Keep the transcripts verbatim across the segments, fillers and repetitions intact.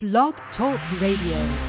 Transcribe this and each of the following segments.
Blog Talk Radio.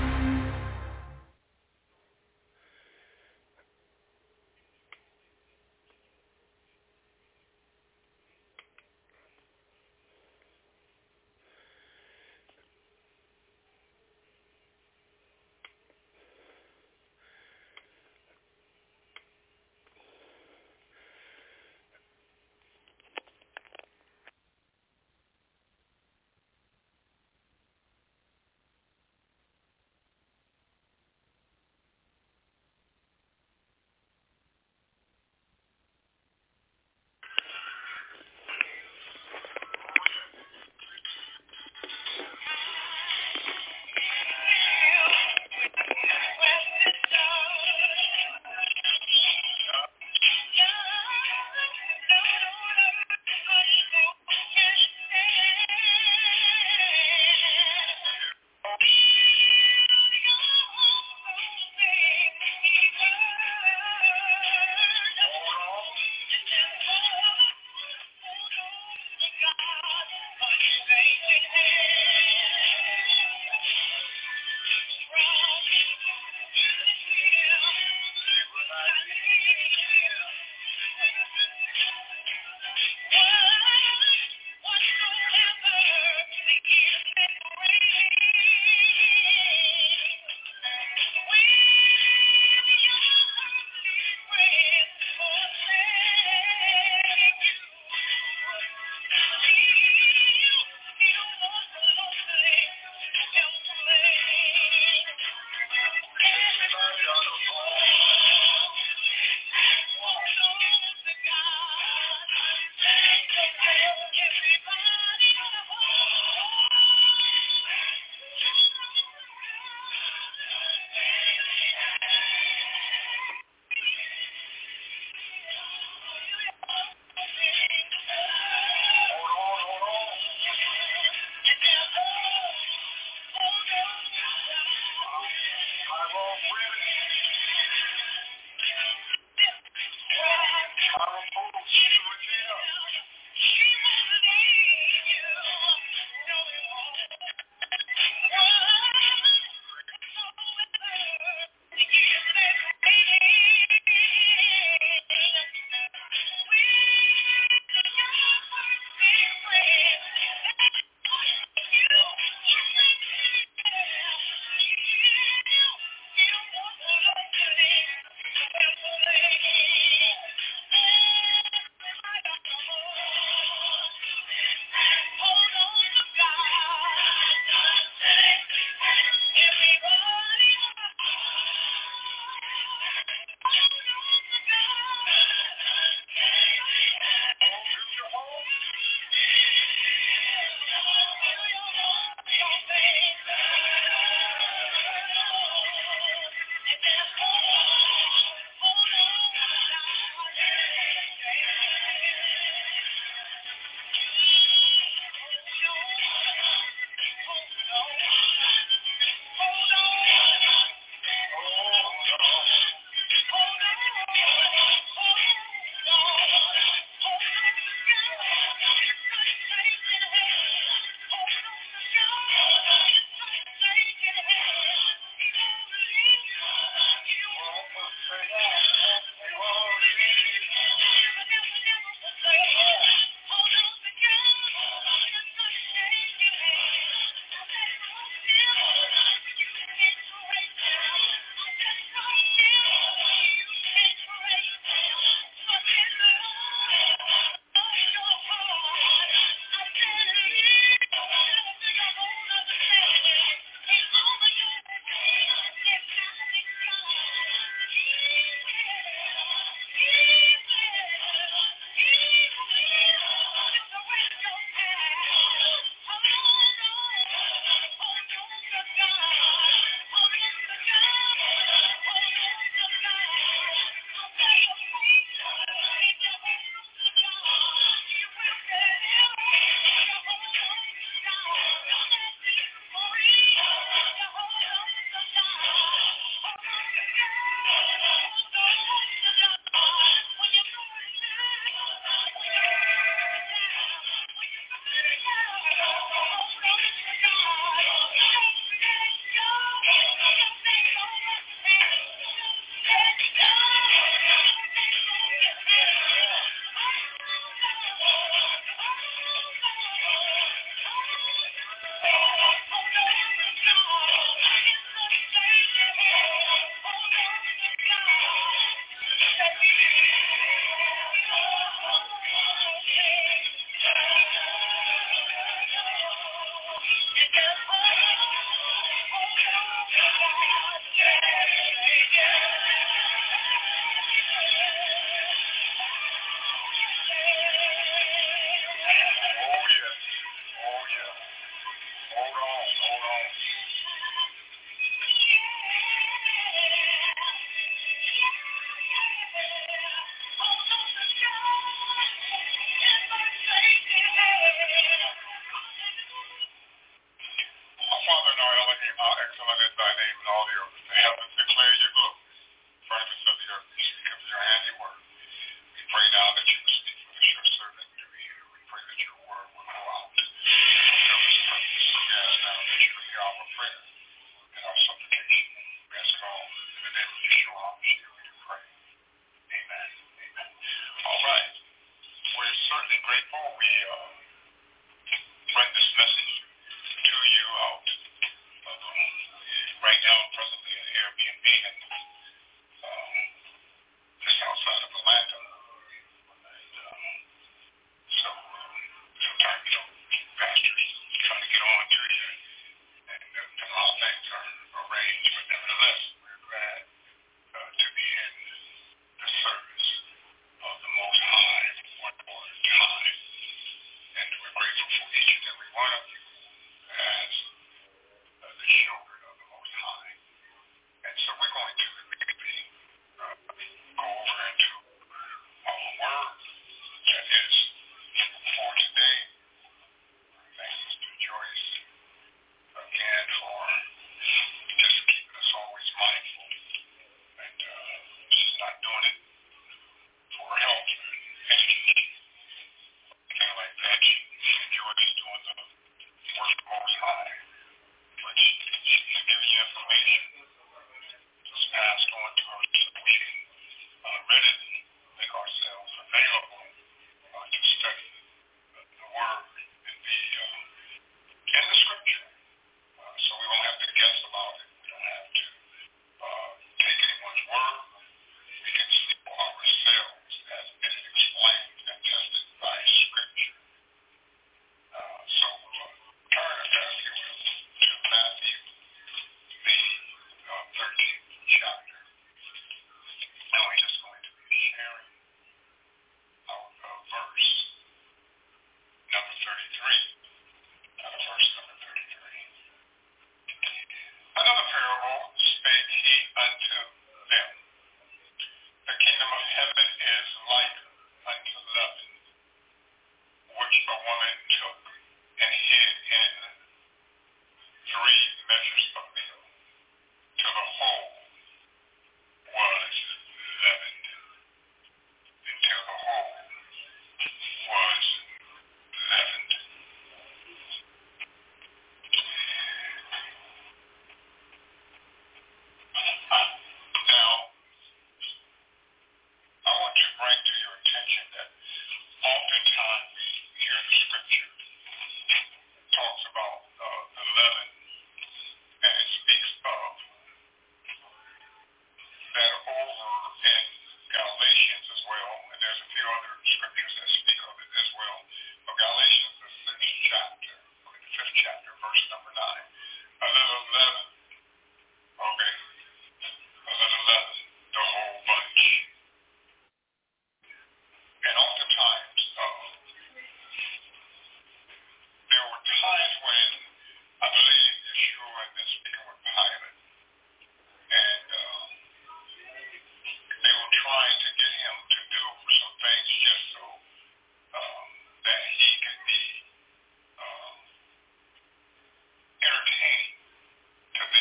to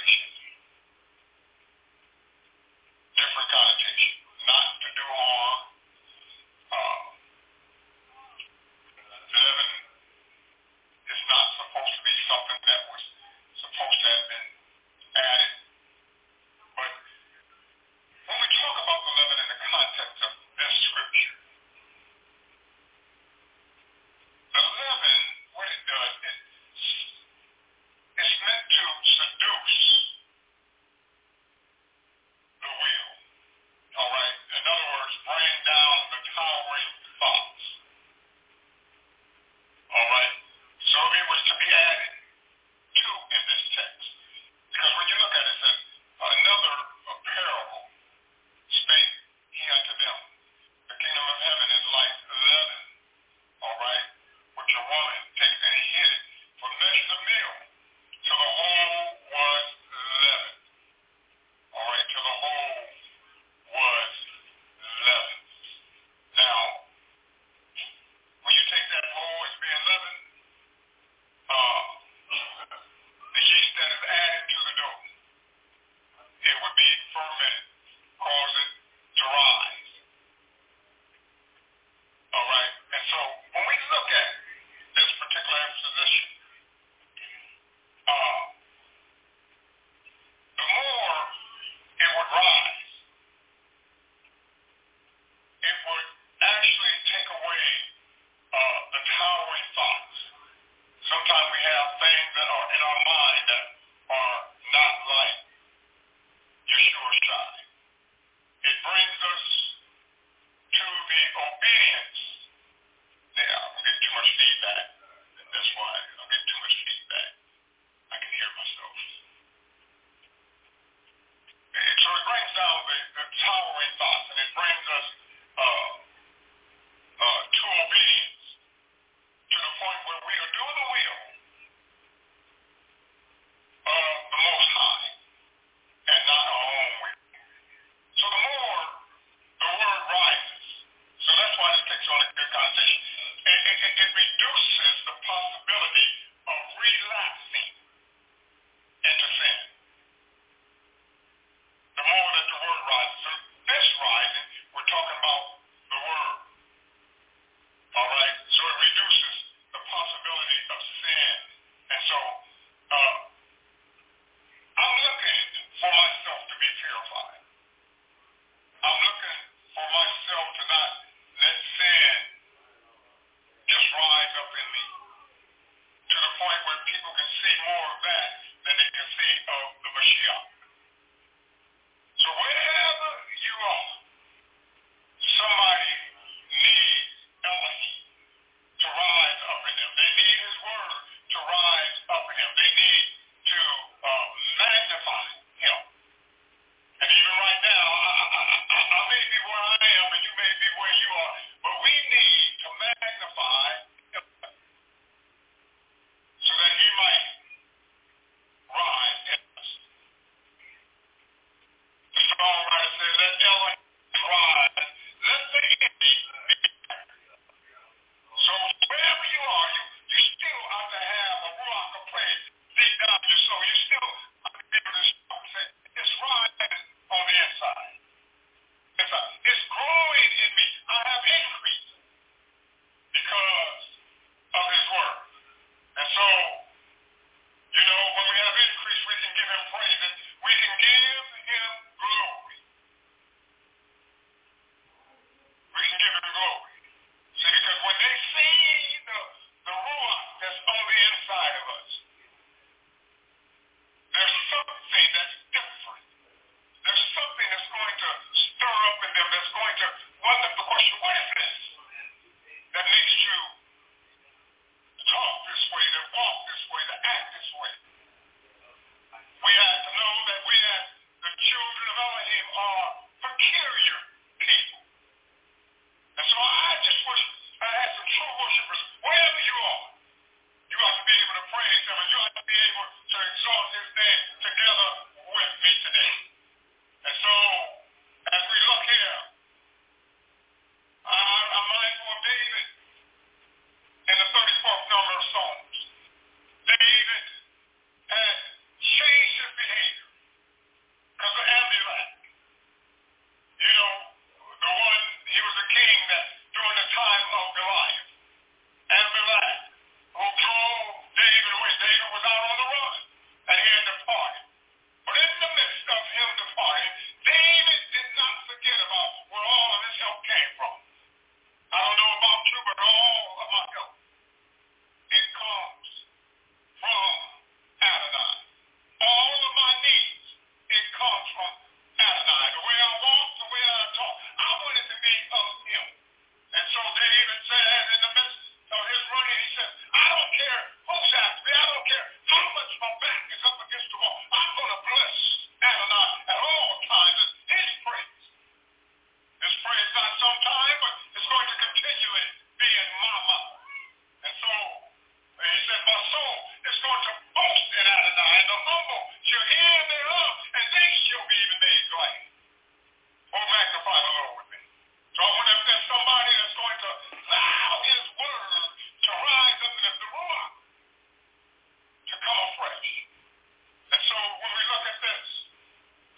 children of Elohim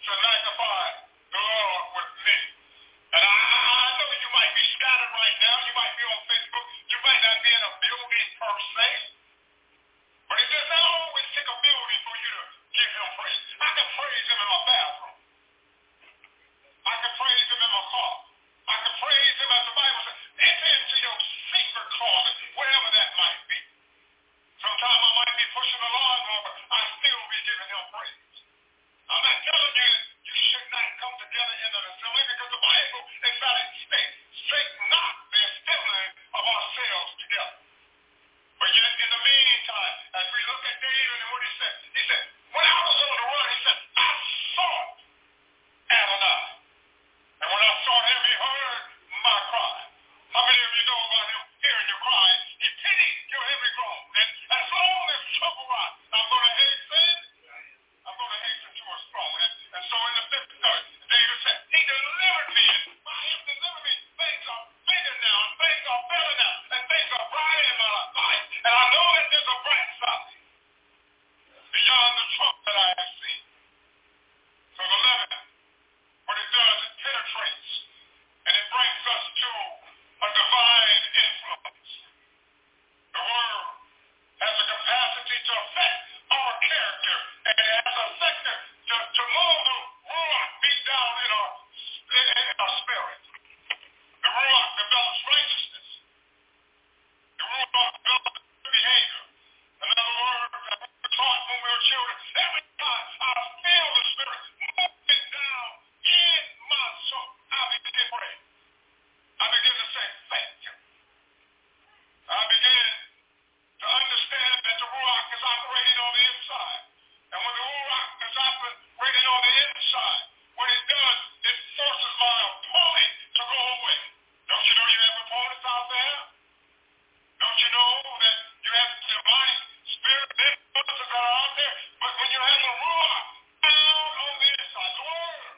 to magnify the Lord with me. And I, I know you might be scattered right now. You might be on Facebook. You might not be in a building per se. But it does not always take a building for you to give him praise. I can praise him in my bathroom. I can praise him in my car. I can praise him as the Bible says. Enter into your secret closet, wherever that might be. Sometimes I might be pushing the lawnmower, but I still be giving him praise. I'm not telling you that you should not come together in an assembly because the Bible emphatically states, straight not the assembling of ourselves together. But yet in the meantime, as we look at David and what he said, he said, when I was on the run, he said, I sought Adonai. And when I sought him, he heard my cry. How many of you know about him hearing your cry? He pitied your every groan. And as long as trouble rise, I'm going to hasten. I'm going to hasten to his throne. And, and so in the fifth verse, David said, he delivered me, and by him delivered me. Things are bigger now, and things are better now, and things are brighter in my life. And I know that there's a bright side beyond the trouble that I have seen. So the eleven, what it does, it penetrates, and it brings us to a divine influence. The word has a capacity to affect our character, and it has a factor to, to move the ruach deep down in our, in, in our spirit. The ruach develops righteousness. The ruach develops behavior. In other words, that we were taught when we were children, every time I feel the Spirit moving down in my soul, I begin to pray. I begin to say, thank you. I begin to understand that the ruach is operating on the inside. And when the ruach is operating on the inside, what it does, it forces my opponent to go away. Don't you know you have opponents out there? Don't you know that you have demonic spirit influences that are out there? But when you have the ruach down on the inside, the word.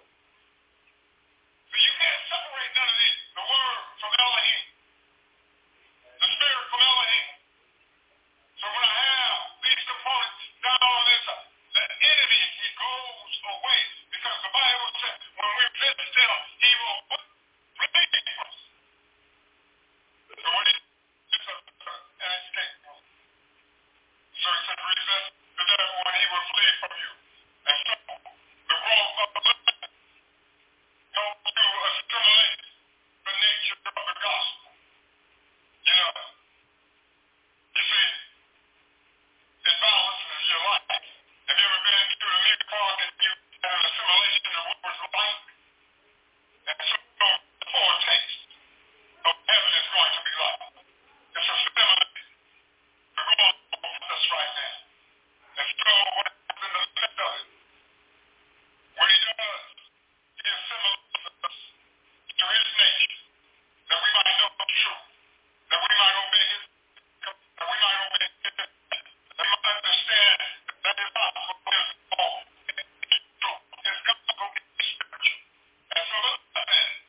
So you can't separate none of these. The word from Elohim. The spirit from Elohim. So when I have these components down on this, the enemy, he goes away. Because the Bible says, when we visit him, he will relieve us. So when he is an escape room. So he said, resist the devil and he will flee from you. And so, the growth of the living helps you assimilate the nature of the gospel. You know, you see, it balances your life. Have you ever been to a meat park and you had an assimilation of what was like? And so, the foretaste of heaven is going to be like. It's assimilated. We're going over this right now. And so, what happens in the midst of it? What he does, he assimilates us to his nature, that we might know the truth, that we might obey his, that we might obey his, that we might understand that his gospel is all, it's true, his gospel is spiritual. And so, look at that.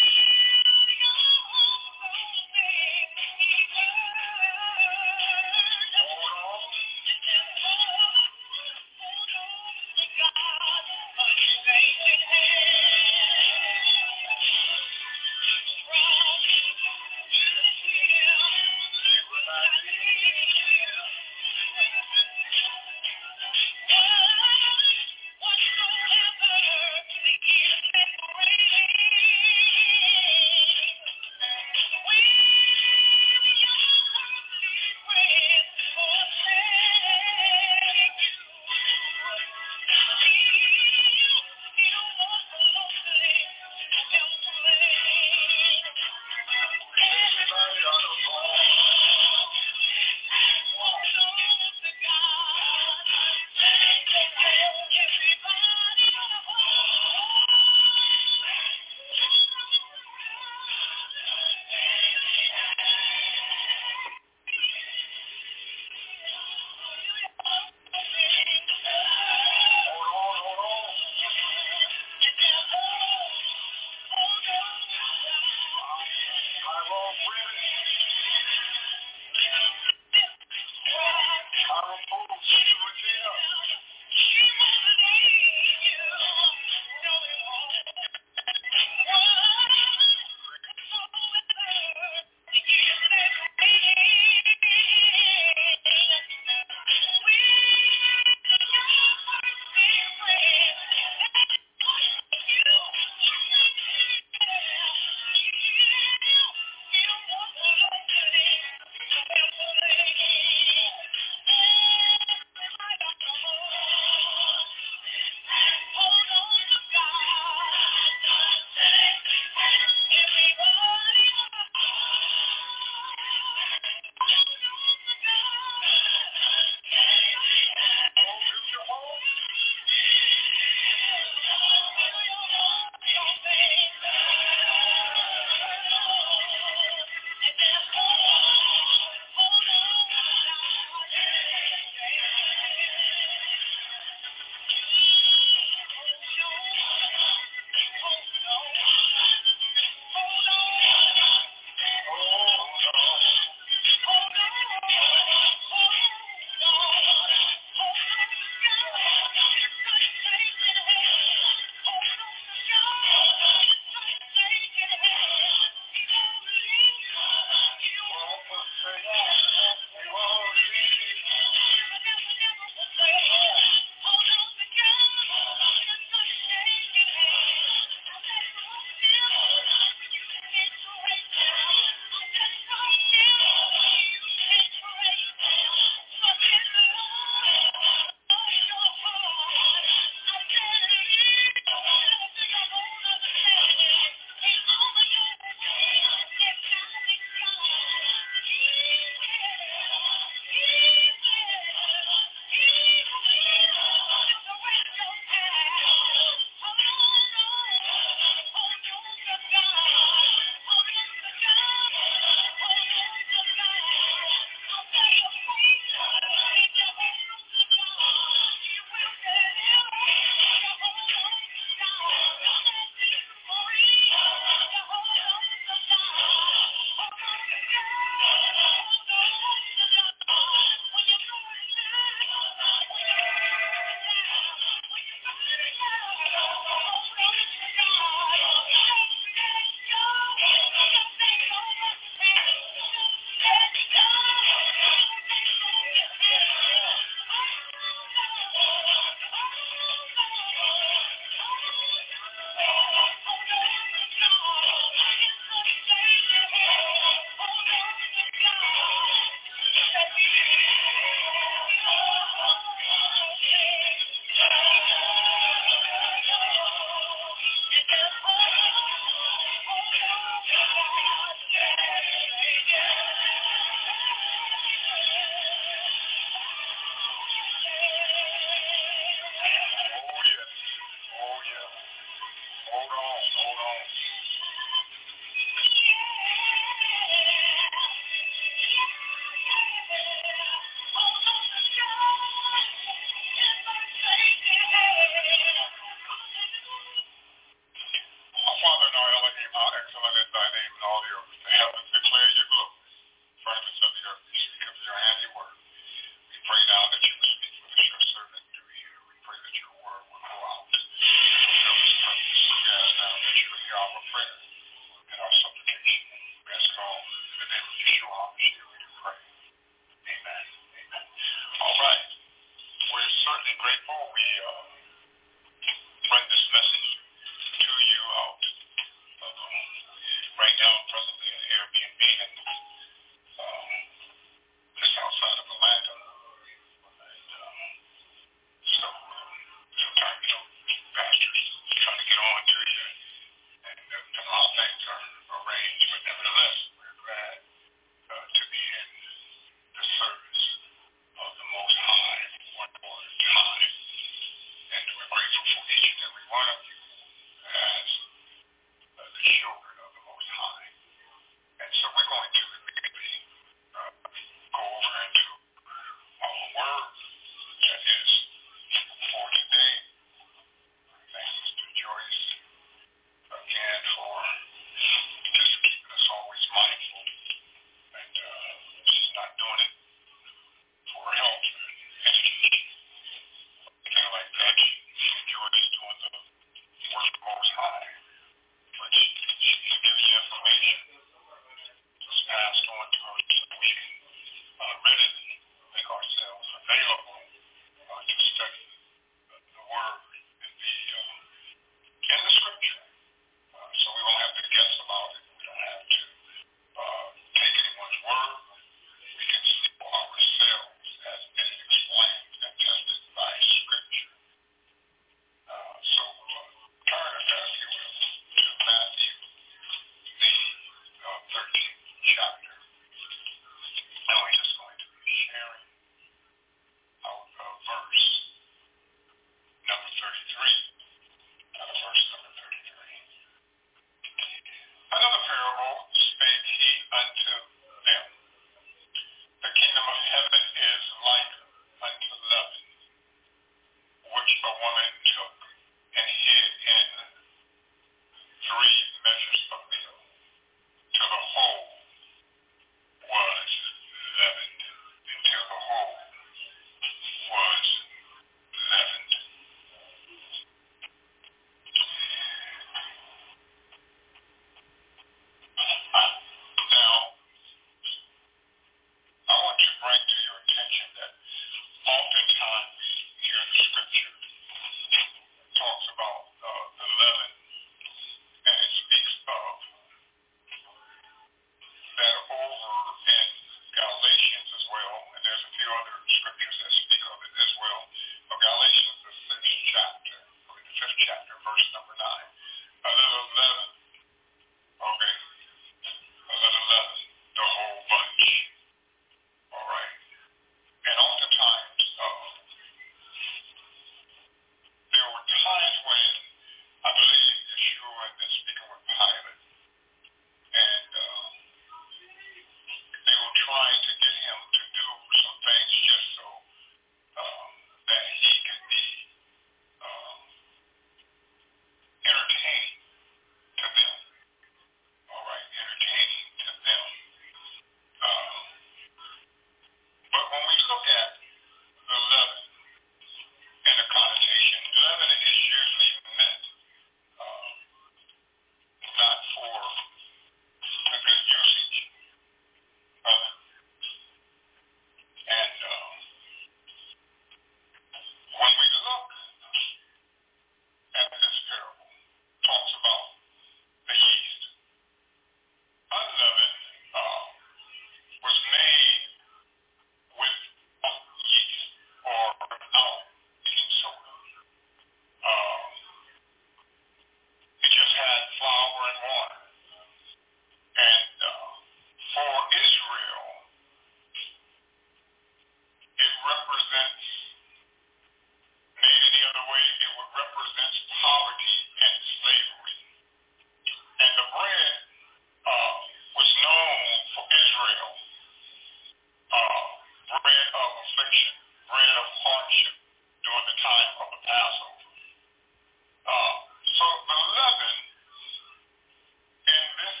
represents, made any other way, it would represent poverty and slavery. And the bread uh, was known for Israel, uh, bread of affliction, bread of hardship during the time of the Passover. Uh, so the leaven in this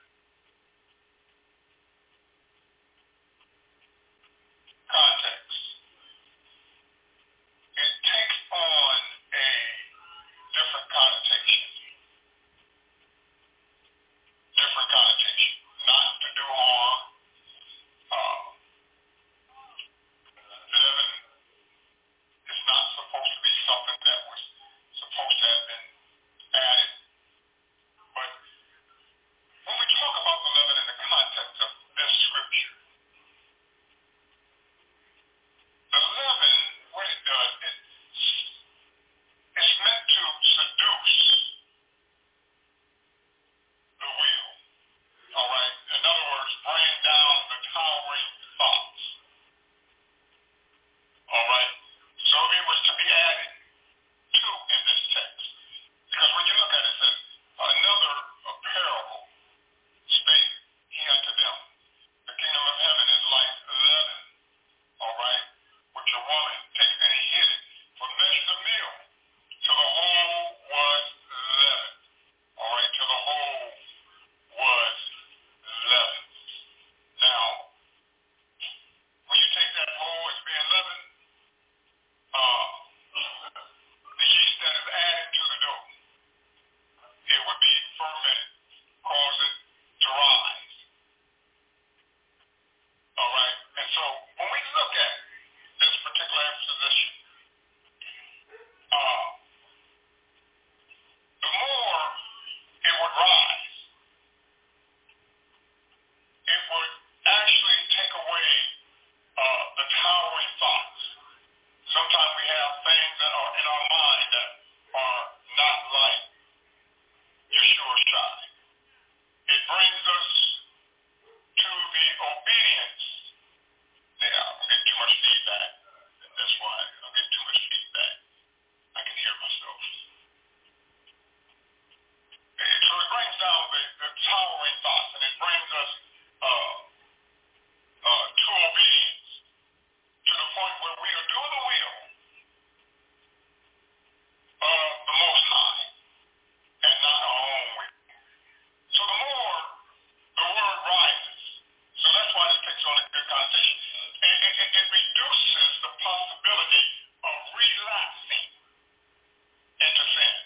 context, it takes on a different connotation, different connotation, not to do harm. Uh, leaven is not supposed to be something that was supposed to have been added. But when we talk about the leaven in the context of this scripture, the leaven, what it does, it, it's meant to seduce the will. All right? In other words, bring down the towering thoughts. All right? So it was to be added to in this text. Because when you look at it, it says, another a parable spake he unto them. The kingdom of heaven is like leaven, all right, which a woman takes and he hid it for measures of meal, till the whole was leavened. All right, till the whole was leavened. Now, when you take that whole as being leavened, uh, the yeast that is added to the dough, it would be fermented, cause it to rise. All right, and so when we look at this particular exposition, uh, the more it would rise, it would actually take away uh, the towering thoughts. Sometimes we have things that are in our mind that are not like Yeshua Shai. It brings us to the obedience. Yeah, I'm getting too much feedback. That's why I'm getting too much feedback. I can hear myself. And so it brings down the, the towering thoughts, and it brings us uh, uh, to obedience, to the point where we are doing the will of the Most High and not our own will. So the more the word rises, so that's why this takes on a good connotation. It, it, it, it reduces the possibility of relapsing into sin.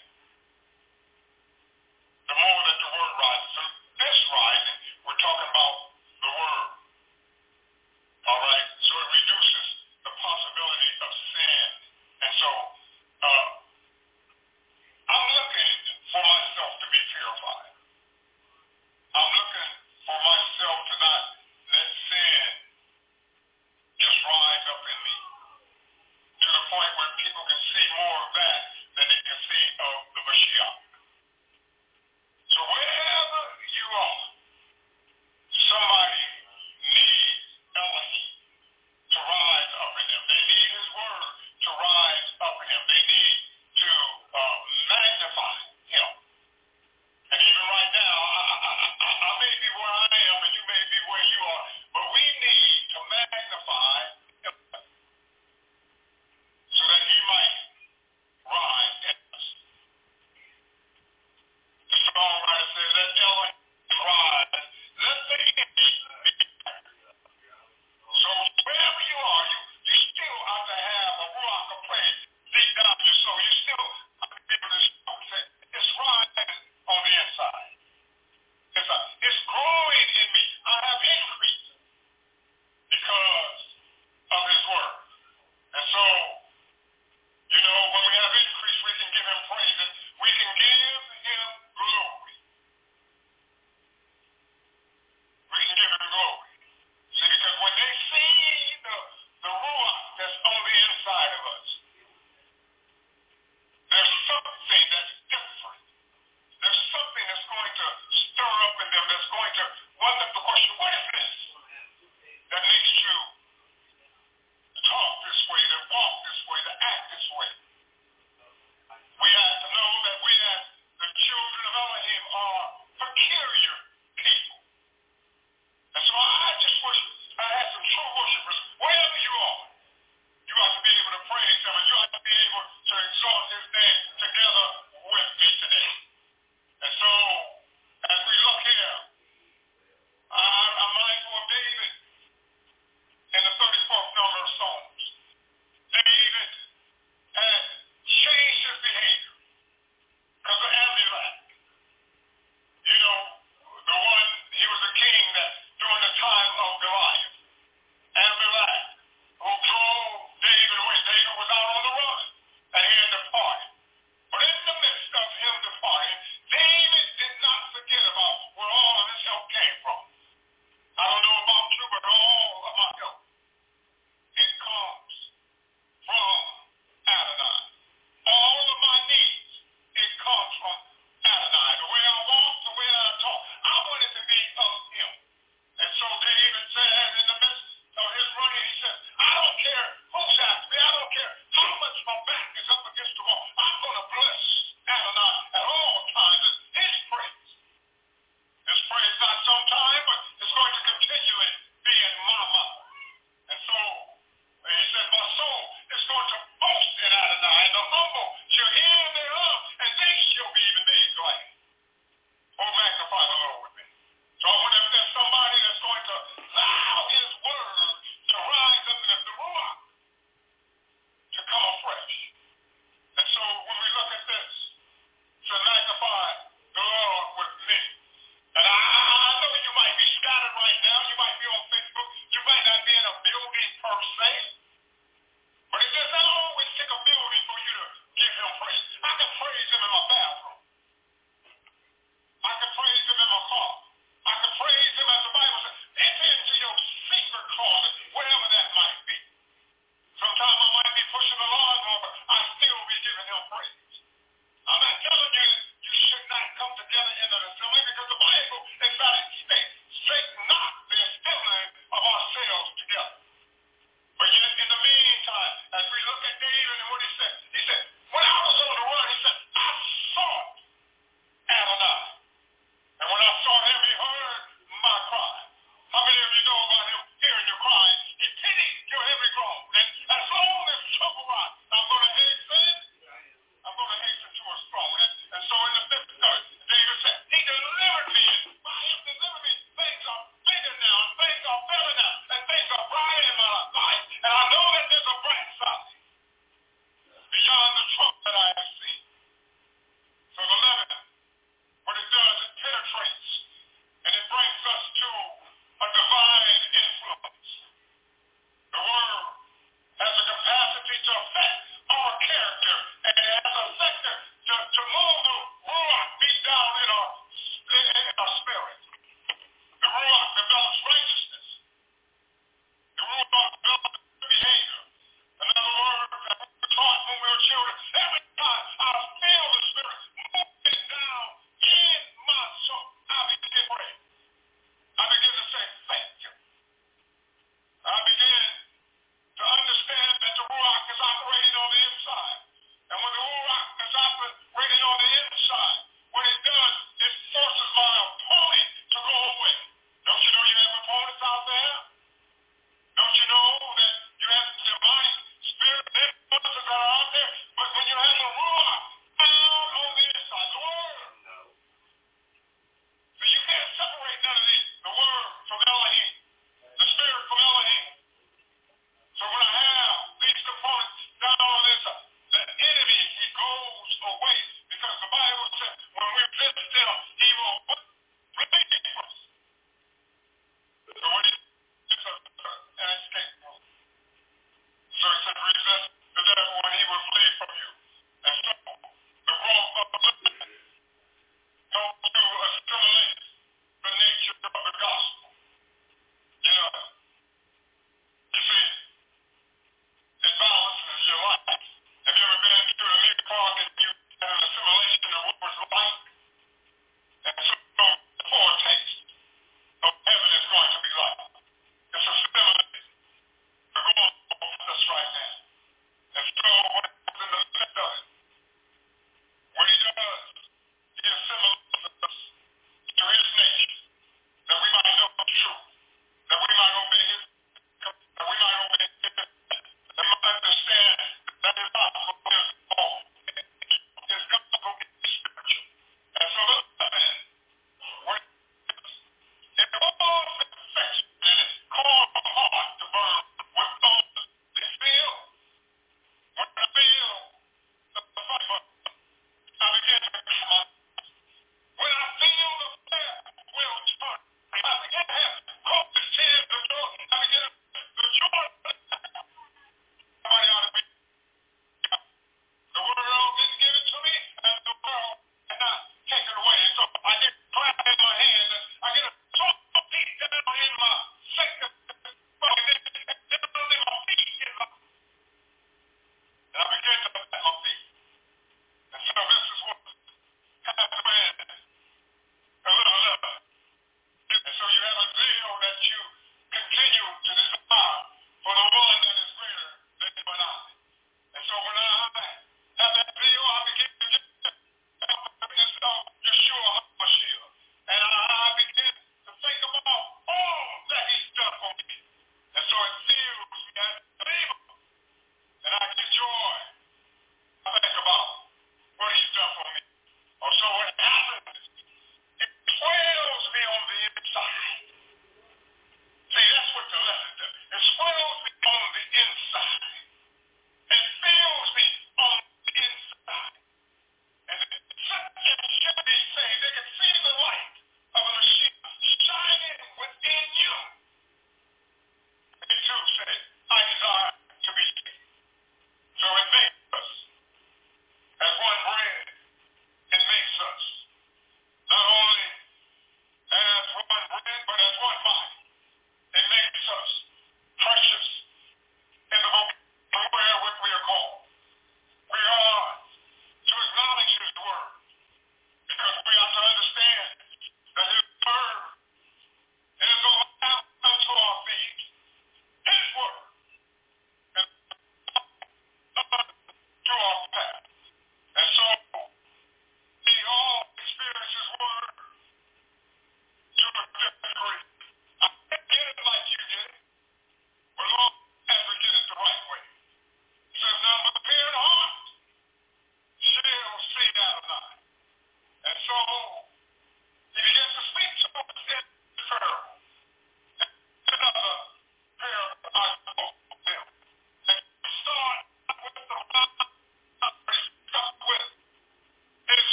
The more that the word rises. So this rising, we're talking about the word. All right? So it reduces the possibility of sin. And so uh, I'm looking for myself to be purified. I'm looking for myself to not let sin just rise up in me.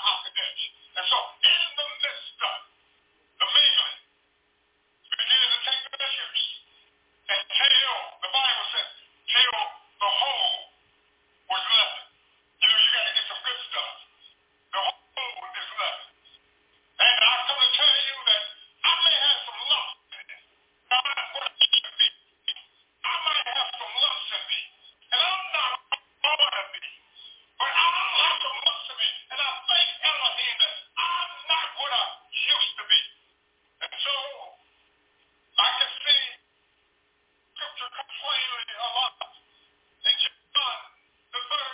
Hakodesh. And so in the midst of the mingling, began to take measures until, the Bible says, till the whole was left. You know, you got to get some good stuff. The whole is left. And I come to tell you that I may have some lumps in it. Now, that's what it should be. I might have some lumps in me. And I'm not all of me. But I have some lumps in me. And I thank Elohim that I'm not what I used to be. And so, I can see Scripture complaining a lot. In John, the third,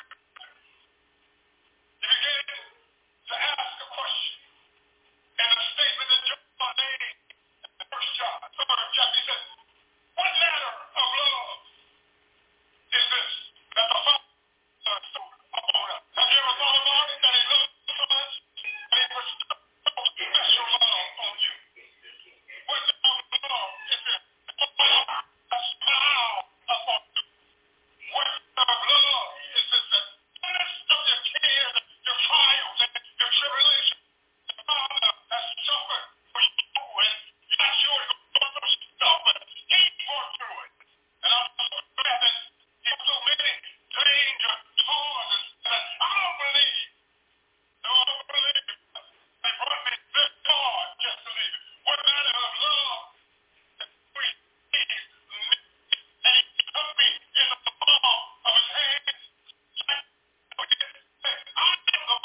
he began to ask a question. And a statement that John made in the first John, third chapter, he said, what manner of love is this that the Father bestowed upon us? Have you ever thought about it, that he loved so much, and he bestowed special love on you? What manner of love is this? A smile upon you. What manner of love is this that in the midst of your cares, your trials, and your tribulations, the Father has suffered for you, and you're not sure to go through stuff, but he fought through it. And I'm so glad that he has so many danger causes that I don't believe. No, I don't believe it. They brought me this far just to leave it. What manner of love that we need, and he took me in the palm of his hand. I am the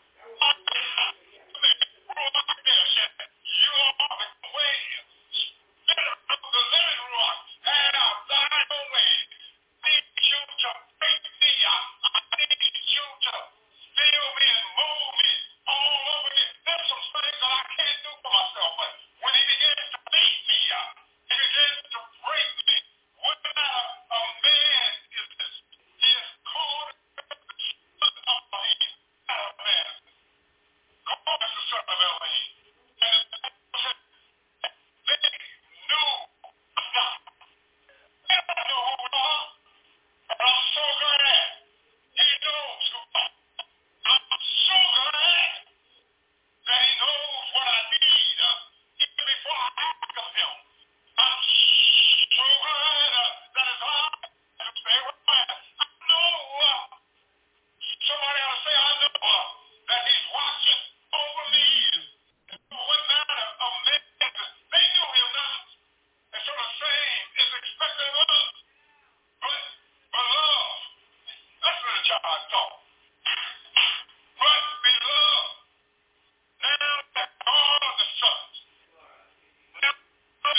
you are the way, spirit of the living rock, and I'll die away. Need you to break me up. I need you to feel me and mold me all over me. There's some things that I can't do for myself, but when he begins to beat me up, he begins to break me. What manner of man is this? He is called the Son of Elohim, not of man. Called as the Son of Elohim. And the Bible said, they knew not. They don't know who we are. And I'm so glad he knows who I am. I'm so glad that he knows what I need uh, even before I ask of him. I'm so glad uh, that his eyes have stay where I am. I know uh, somebody ought to say, I know uh, that he's watching over me. And so what matter of men? They knew him not. And so the same is expected of us. But, but love, listen to John talk. But beloved, now that all of the sons, now I'm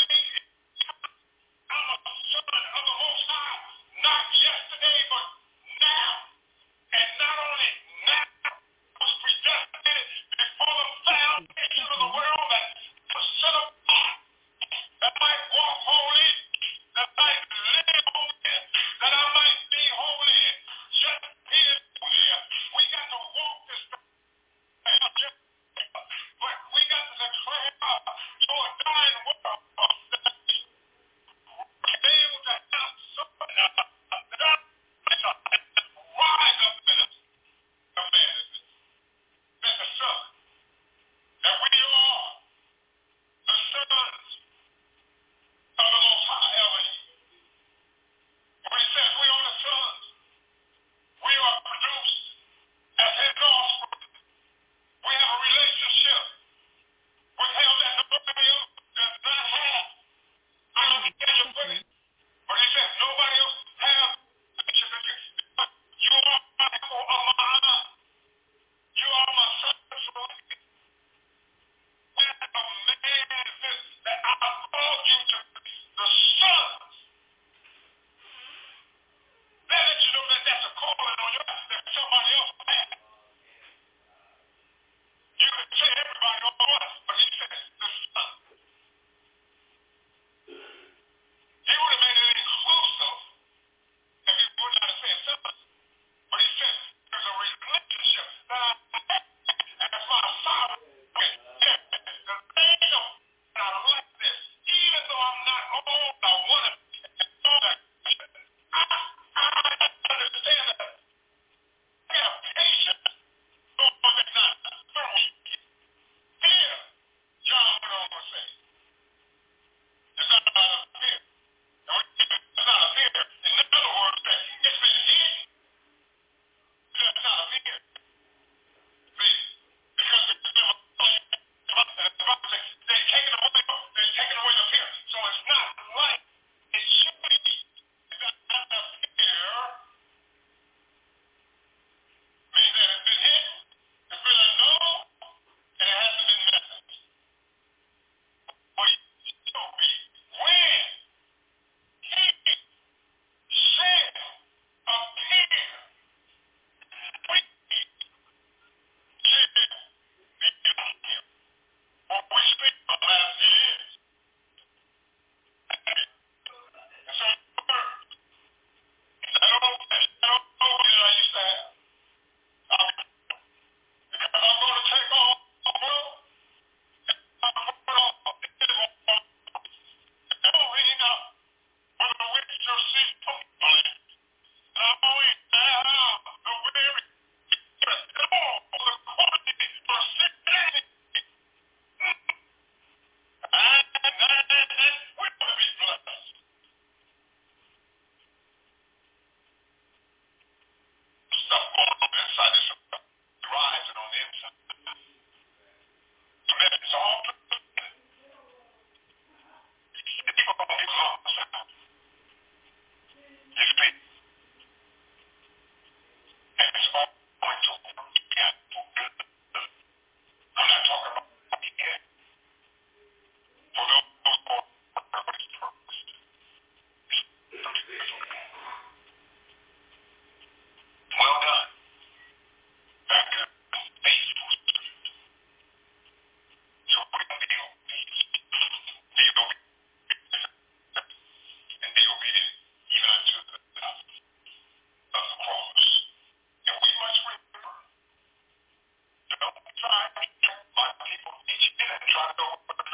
a son of the Most High, not yesterday, but now. And not only now, was predestinated before the foundation of the world, that was set apart, that might walk holy, that might live holy, that I might be holy, just be holy. We got to walk this path. But we got to declare to a dying world that we're able to have something that rise up in us. A man is this. That's a son.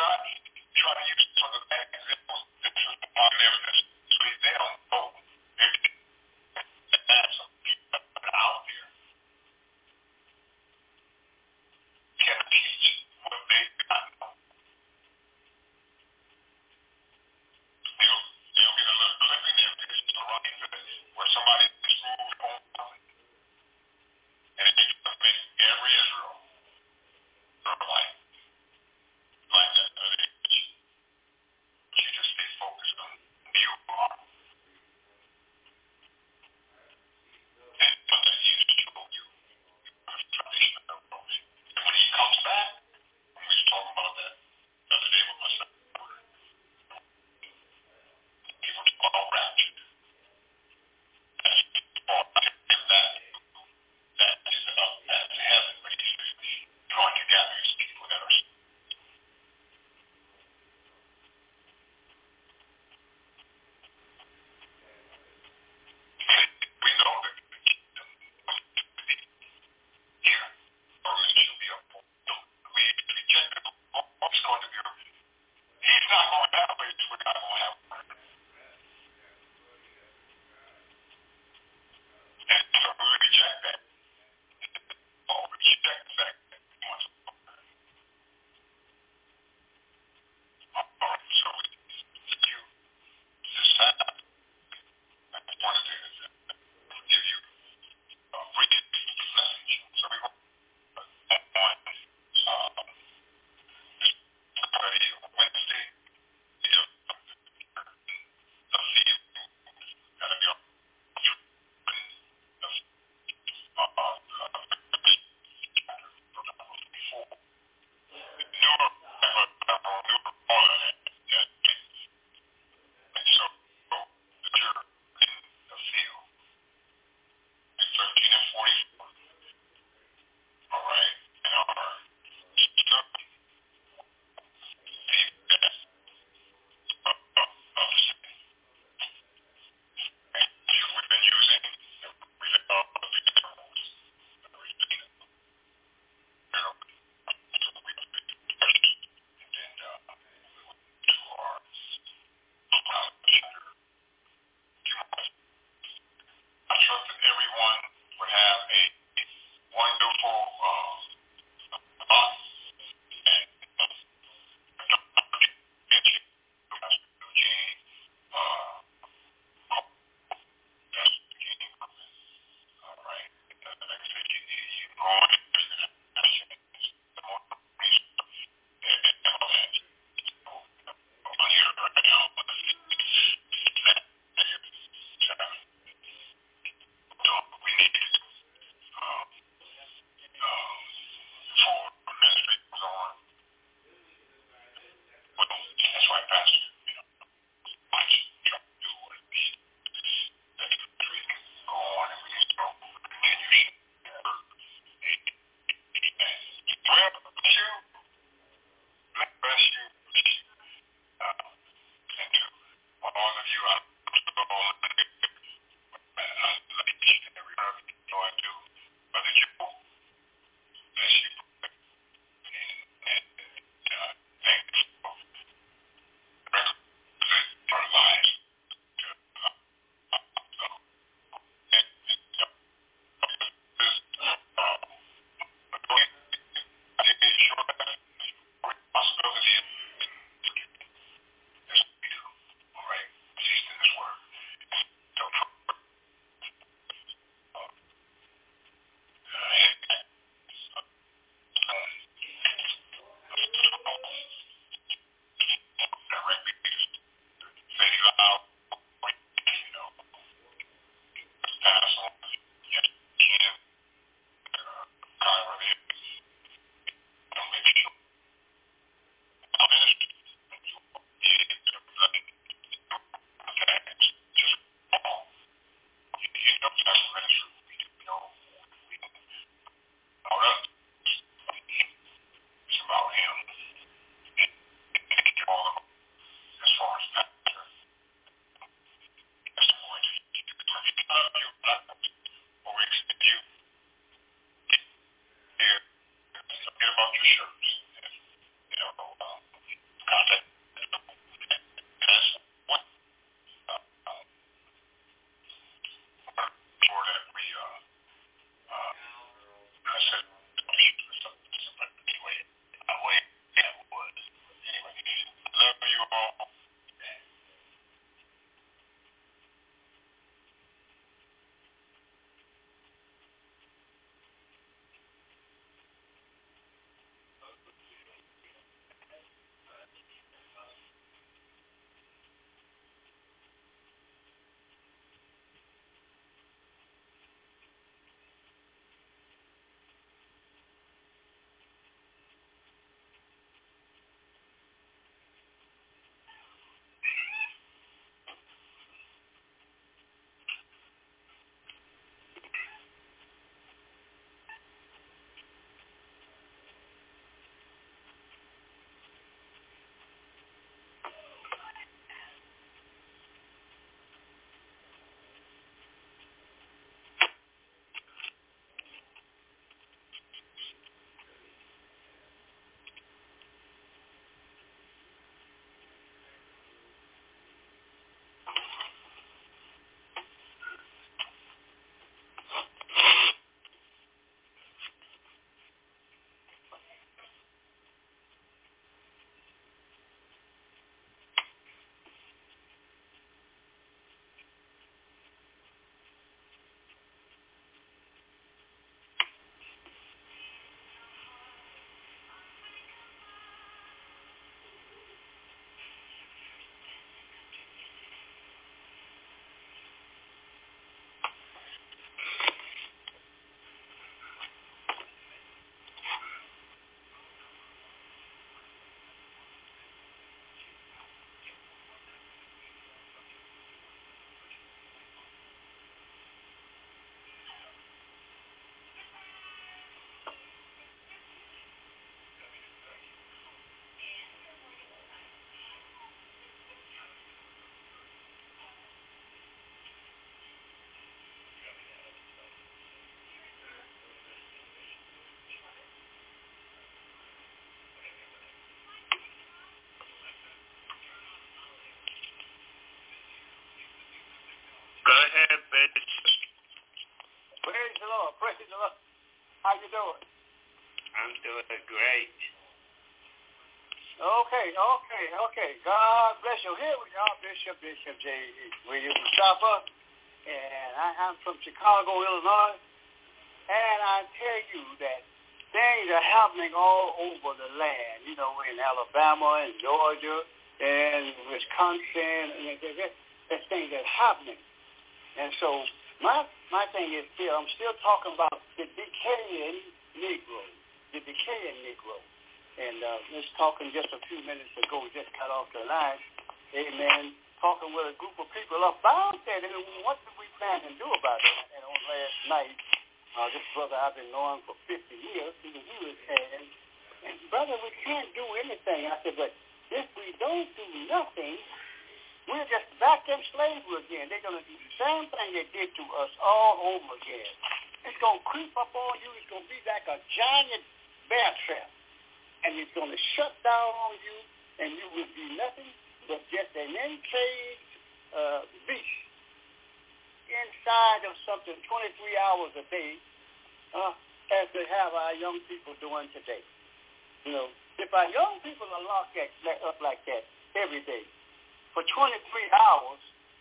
not trying to use some of the bad examples. This is the positive evidence. So they don't know if there's some people out there can teach what they got. They'll, they'll get a little clipping, they'll get some running where somebody is moved on something. And it just makes every Israel sort of like, like that. Uh, you just stay focused on who you are. And sometimes you just show you a tradition of approach. And when he comes back, we was talking about that the other day with my son. People talk about rapture. That's all that, that is up as heaven, but he's drawing together his people that are we know that the kingdom will be here, or it shall be up. We reject it. What's going to be? He's not going to have it. We're not going to have it. And so we reject that. Oh, we reject the fact that he wants to. All right, so you decide. That's one of the things that give you a free message. So we want on uh, Wednesday, the leave that will be on I trust that everyone would have a wonderful uh, month and all right. Like I said, you, you go on on here right now. We need um, um, for ministry goes on. Well, that's why Pastor, you know, I just try to do what it is. That ministry can go on and we can go continue. Well, bless you. Bless you. Uh, and to all of you, I I like each and every one of you. You know I do. Brother Joe, bless you. And, and uh, thank you for our lives. About your shirts, you know, uh, Go ahead, bitch. Praise the Lord. Praise the Lord. How you doing? I'm doing great. Okay, okay, okay. God bless you. Here we are, Bishop, Bishop J. William Mustafa, and I, I'm from Chicago, Illinois, and I tell you that things are happening all over the land, you know, in Alabama and Georgia and Wisconsin, and there's, there's things that are happening. And so my my thing is still, I'm still talking about the decaying Negro, the decaying Negro. And uh, just talking just a few minutes ago, we just cut off the line, amen, talking with a group of people about that, and what do we plan to do about it? And on last night, uh, this brother I've been knowing for fifty years, he, he was saying, and brother, we can't do anything. I said, but if we don't do nothing, we're just back in slavery again. They're going to do the same thing they did to us all over again. It's going to creep up on you. It's going to be like a giant bear trap. And it's going to shut down on you, and you will be nothing but just an encaged uh, beast inside of something twenty-three hours a day, uh, as they have our young people doing today. You know, if our young people are locked up like that every day, for twenty-three hours,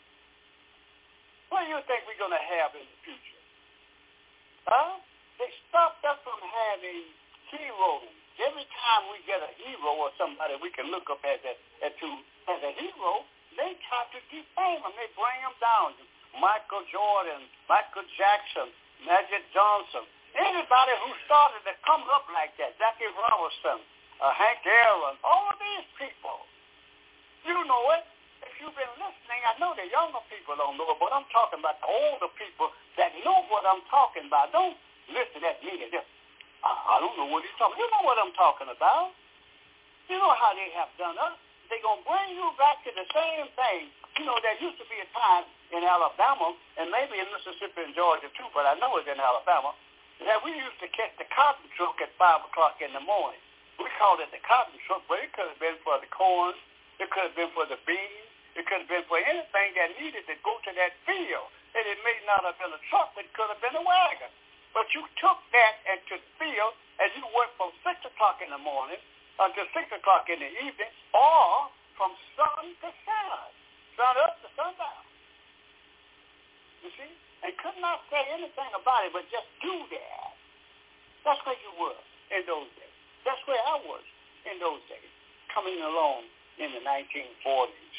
what do you think we're going to have in the future? Huh? They stopped us from having heroes. Every time we get a hero or somebody we can look up as a, as to, as a hero, they try to defame them. They bring them down. Michael Jordan, Michael Jackson, Magic Johnson, anybody who started to come up like that, Jackie Robinson, uh, Hank Aaron, all of these people. You know it. If you've been listening, I know the younger people don't know it, but I'm talking about the older people that know what I'm talking about. Don't listen at me and just, I, I don't know what he's talking about. You know what I'm talking about. You know how they have done us. They're going to bring you back to the same thing. You know, there used to be a time in Alabama, and maybe in Mississippi and Georgia too, but I know it's in Alabama, that we used to catch the cotton truck at five o'clock in the morning. We called it the cotton truck, but it could have been for the corn. It could have been for the beans. It could have been for anything that needed to go to that field. And it may not have been a truck. It could have been a wagon. But you took that into the field and you worked from six o'clock in the morning until six o'clock in the evening, or from sun to sun, sun up to sundown. You see? And could not say anything about it, but just do that. That's where you were in those days. That's where I was in those days, coming along in the nineteen forties.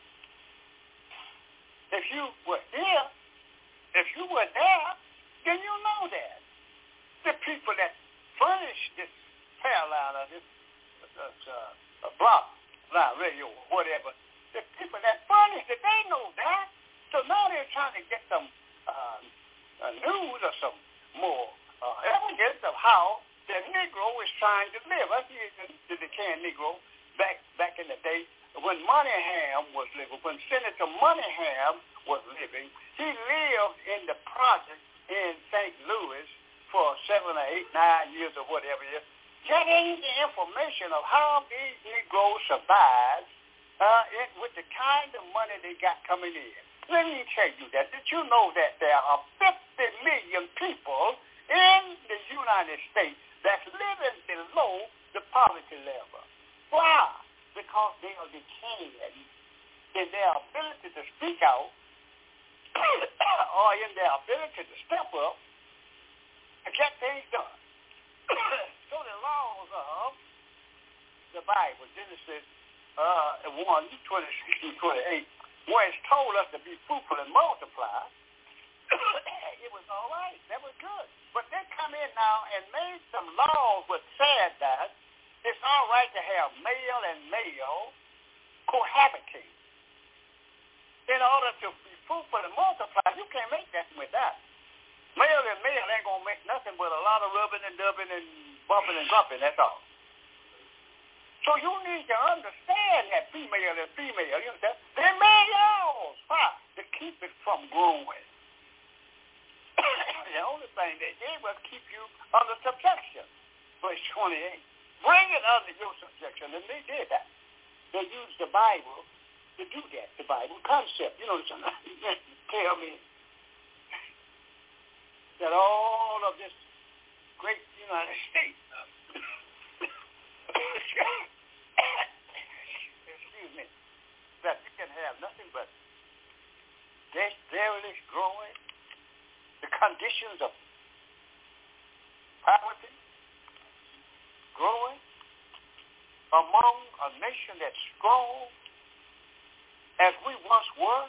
If you were here, if you were there, then you know that. The people that furnished this Carolina, this uh, uh, block line radio or whatever, the people that furnished it, they know that. So now they're trying to get some uh, uh, news or some more uh, evidence of how the Negro is trying to live. I see the, the decaying Negro back back in the day when Moynihan was living, when Senator Moynihan was living. He lived in the project in Saint Louis for seven or eight, nine years or whatever it is, getting the information of how these Negroes survived uh, it, with the kind of money they got coming in. Let me tell you that. Did you know that there are fifty million people in the United States that's living below the poverty level? Why? Because they are decaying in their ability to speak out or in their ability to step up and get things done. So the laws of the Bible, Genesis uh, one, twenty-six through twenty-eight, where it's told us to be fruitful and multiply, it was all right. That was good. But they come in now and made some laws which said that it's all right to have male and male cohabiting. In order to be fruitful and multiply, you can't make that with that. Male and male ain't going to make nothing but a lot of rubbing and dubbing and bumping and grumping, that's all. So you need to understand that female and female, you understand? They made laws. Why? To keep it from growing. The only thing they did was keep you under subjection. Verse twenty-eight. Bring it under your subjection, and they did that. They used the Bible to do that, the Bible concept. You know, tell me that all of this great United States, excuse me, that you can have nothing but this devilish growing, the conditions of poverty growing among a nation that's strong as we once were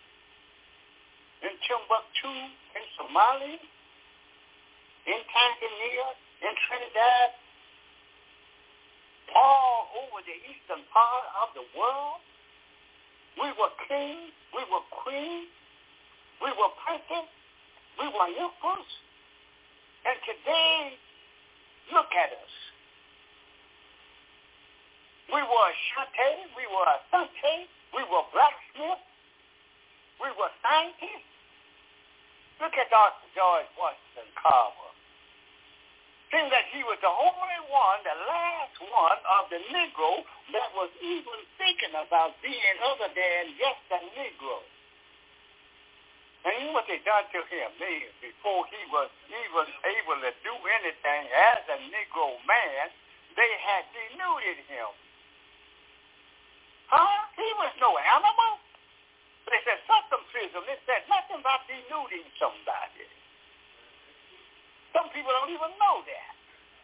in Timbuktu, in Somalia, in Tanzania, in Trinidad, all over the eastern part of the world. We were kings, we were queens, we were princes, we were emperors, and today, look at us. We were Ashanti, we were Asante, we were blacksmiths, we were scientists. Look at Doctor George Washington Carver. Seems that he was the only one, the last one of the Negro that was even thinking about being other than just a Negro. And you know what they done to him? They, before he was even able to do anything as a Negro man, they had denuded him. Huh? He was no animal. They said circumcision. They said nothing about denuding somebody. Some people don't even know that.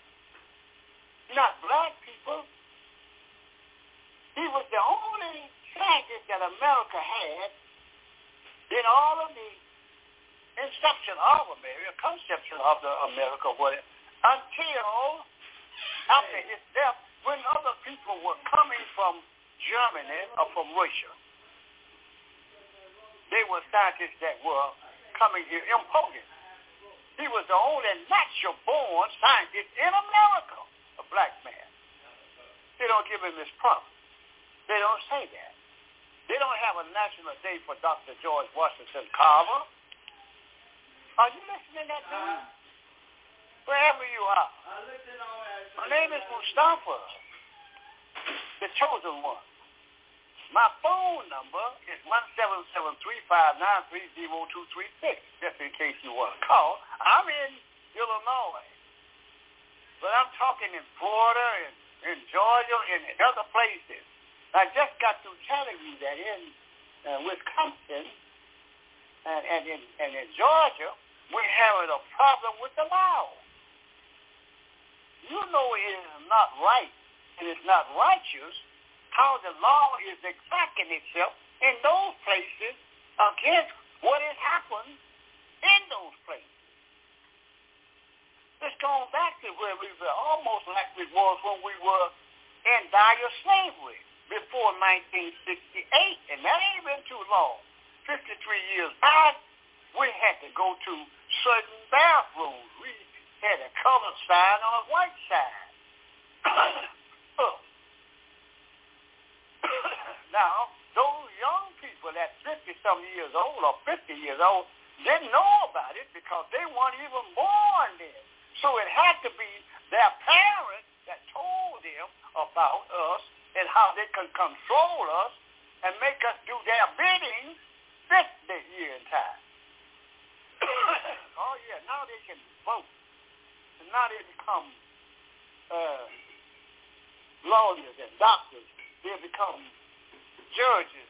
Not black people. He was the only scientist that America had in all of the inception of America, conception of the America, whatever, until after his death, when other people were coming from Germany or from Russia. They were scientists that were coming here imported. He was the only natural-born scientist in America, a black man. They don't give him his promise. They don't say that. They don't have a national day for Doctor George Washington Carver. Are you listening to that news? wherever you are. My name is Mustafa, the chosen one. My phone number is one seven seven, three five nine, three zero two three six, just in case you want to call. I'm in Illinois, but I'm talking in Florida and in Georgia and in other places. I just got through telling you that in uh, Wisconsin and, and, in, and in Georgia, we're having a problem with the law. You know it is not right and it's not righteous how the law is exacting itself in those places against what has happened in those places. It's going back to where we were almost like we was when we were in dire slavery before nineteen sixty-eight, and that ain't been too long. fifty-three years back, we had to go to certain bathrooms. We had a colored sign on a white sign. Now, those young people that fifty-some years old or fifty years old didn't know about it because they weren't even born then. So it had to be their parents that told them about us and how they could control us and make us do their bidding this, this year and time. Oh, yeah, now they can vote. And now they become uh, lawyers and doctors. They become judges.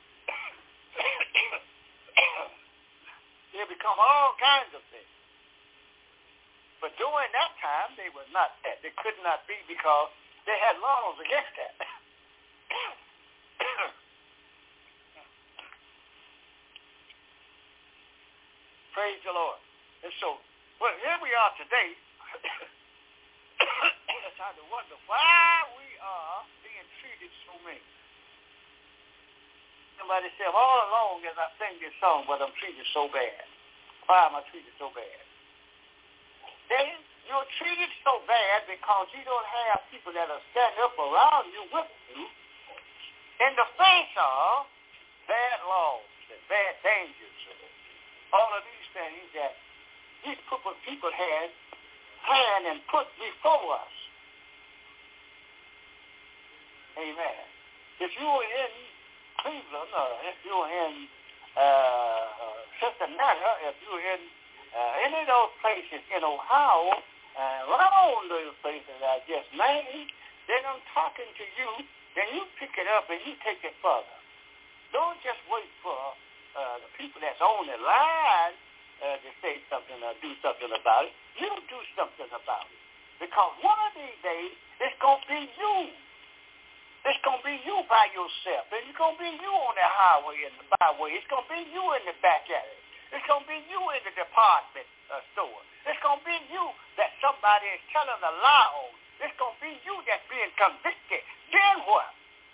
They become all kinds of things. But during that time, they were not that. They could not be because they had laws against that. Praise the Lord. And so, well, here we are today. I try to wonder why we are being treated so mean. Somebody said, all along as I sing this song, but I'm treated so bad. Why am I treated so bad? Then you're treated so bad because you don't have people that are standing up around you with you in the face of bad laws and bad dangers and all of these things that these people had planned and put before us. Amen. If you were in Cleveland or if you were in uh, Cincinnati, if you were in Uh, any of those places in Ohio, uh, right on those places I just named, then I'm talking to you, then you pick it up and you take it further. Don't just wait for uh, the people that's on the line uh, to say something or do something about it. You do something about it. Because one of these days, it's going to be you. It's going to be you by yourself. And it's going to be you on the highway and the byway. It's going to be you in the back alley. It's going to be you in the department uh, store. It's going to be you that somebody is telling a lie on. It's going to be you that's being convicted. Then what?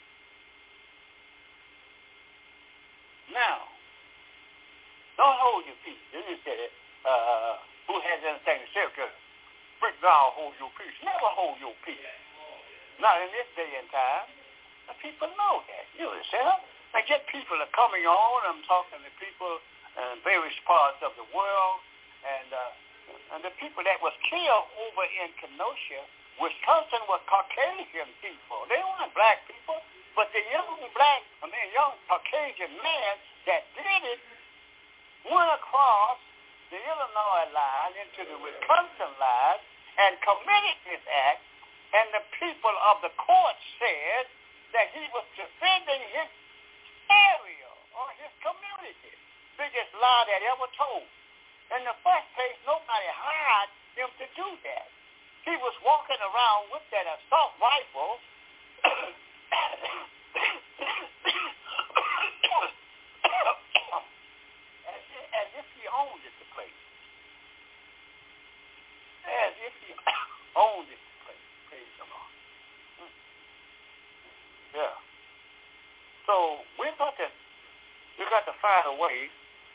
Now, don't hold your peace. Then you said it, uh, who has anything to say to break down, hold your peace. Never hold your peace. Not in this day and time. The people know that. You understand? I get people are coming on. I'm talking to people in various parts of the world, and uh, and the people that was killed over in Kenosha, Wisconsin, was Caucasian people. They weren't black people, but the young black, I mean young Caucasian man that did it went across the Illinois line into the Wisconsin line and committed this act, and the people of the court said that he was defending his area or his community. Biggest lie that ever told. In the first place, nobody hired him to do that. He was walking around with that assault rifle as, as if he owned it, the place. As if he owned it, the place. Praise the Lord. Yeah. So we've got to, we've got to find a way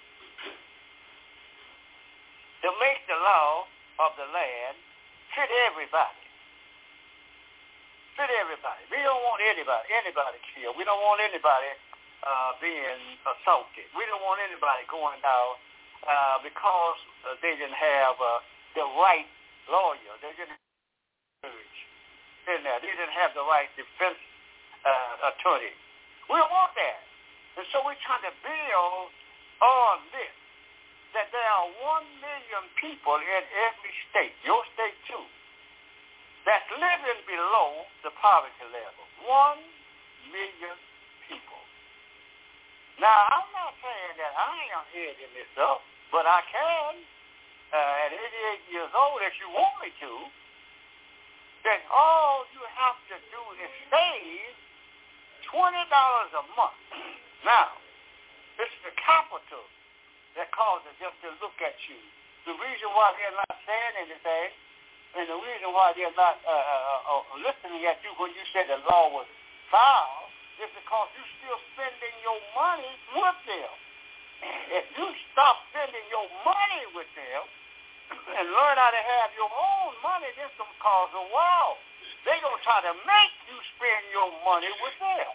to make the law of the land fit everybody. Fit everybody. We don't want anybody, anybody killed. We don't want anybody uh, being assaulted. We don't want anybody going down uh, because uh, they didn't have uh, the right lawyer. They didn't judge in there. They didn't have the right defense uh, attorney. We don't want that. And so we're trying to build on this, that there are one million people in every state, your state too, that's living below the poverty level. One million people. Now, I'm not saying that I am heading this up, but I can, uh, at eighty-eight years old, if you want me to, then all you have to do is save twenty dollars a month. Now, it's the capital that causes them to look at you. The reason why they're not saying anything, and the reason why they're not uh, uh, uh, listening at you when you said the law was foul, is because you're still spending your money with them. If you stop spending your money with them and learn how to have your own money, this going to cause a wow. They're going to try to make you spend your money with them.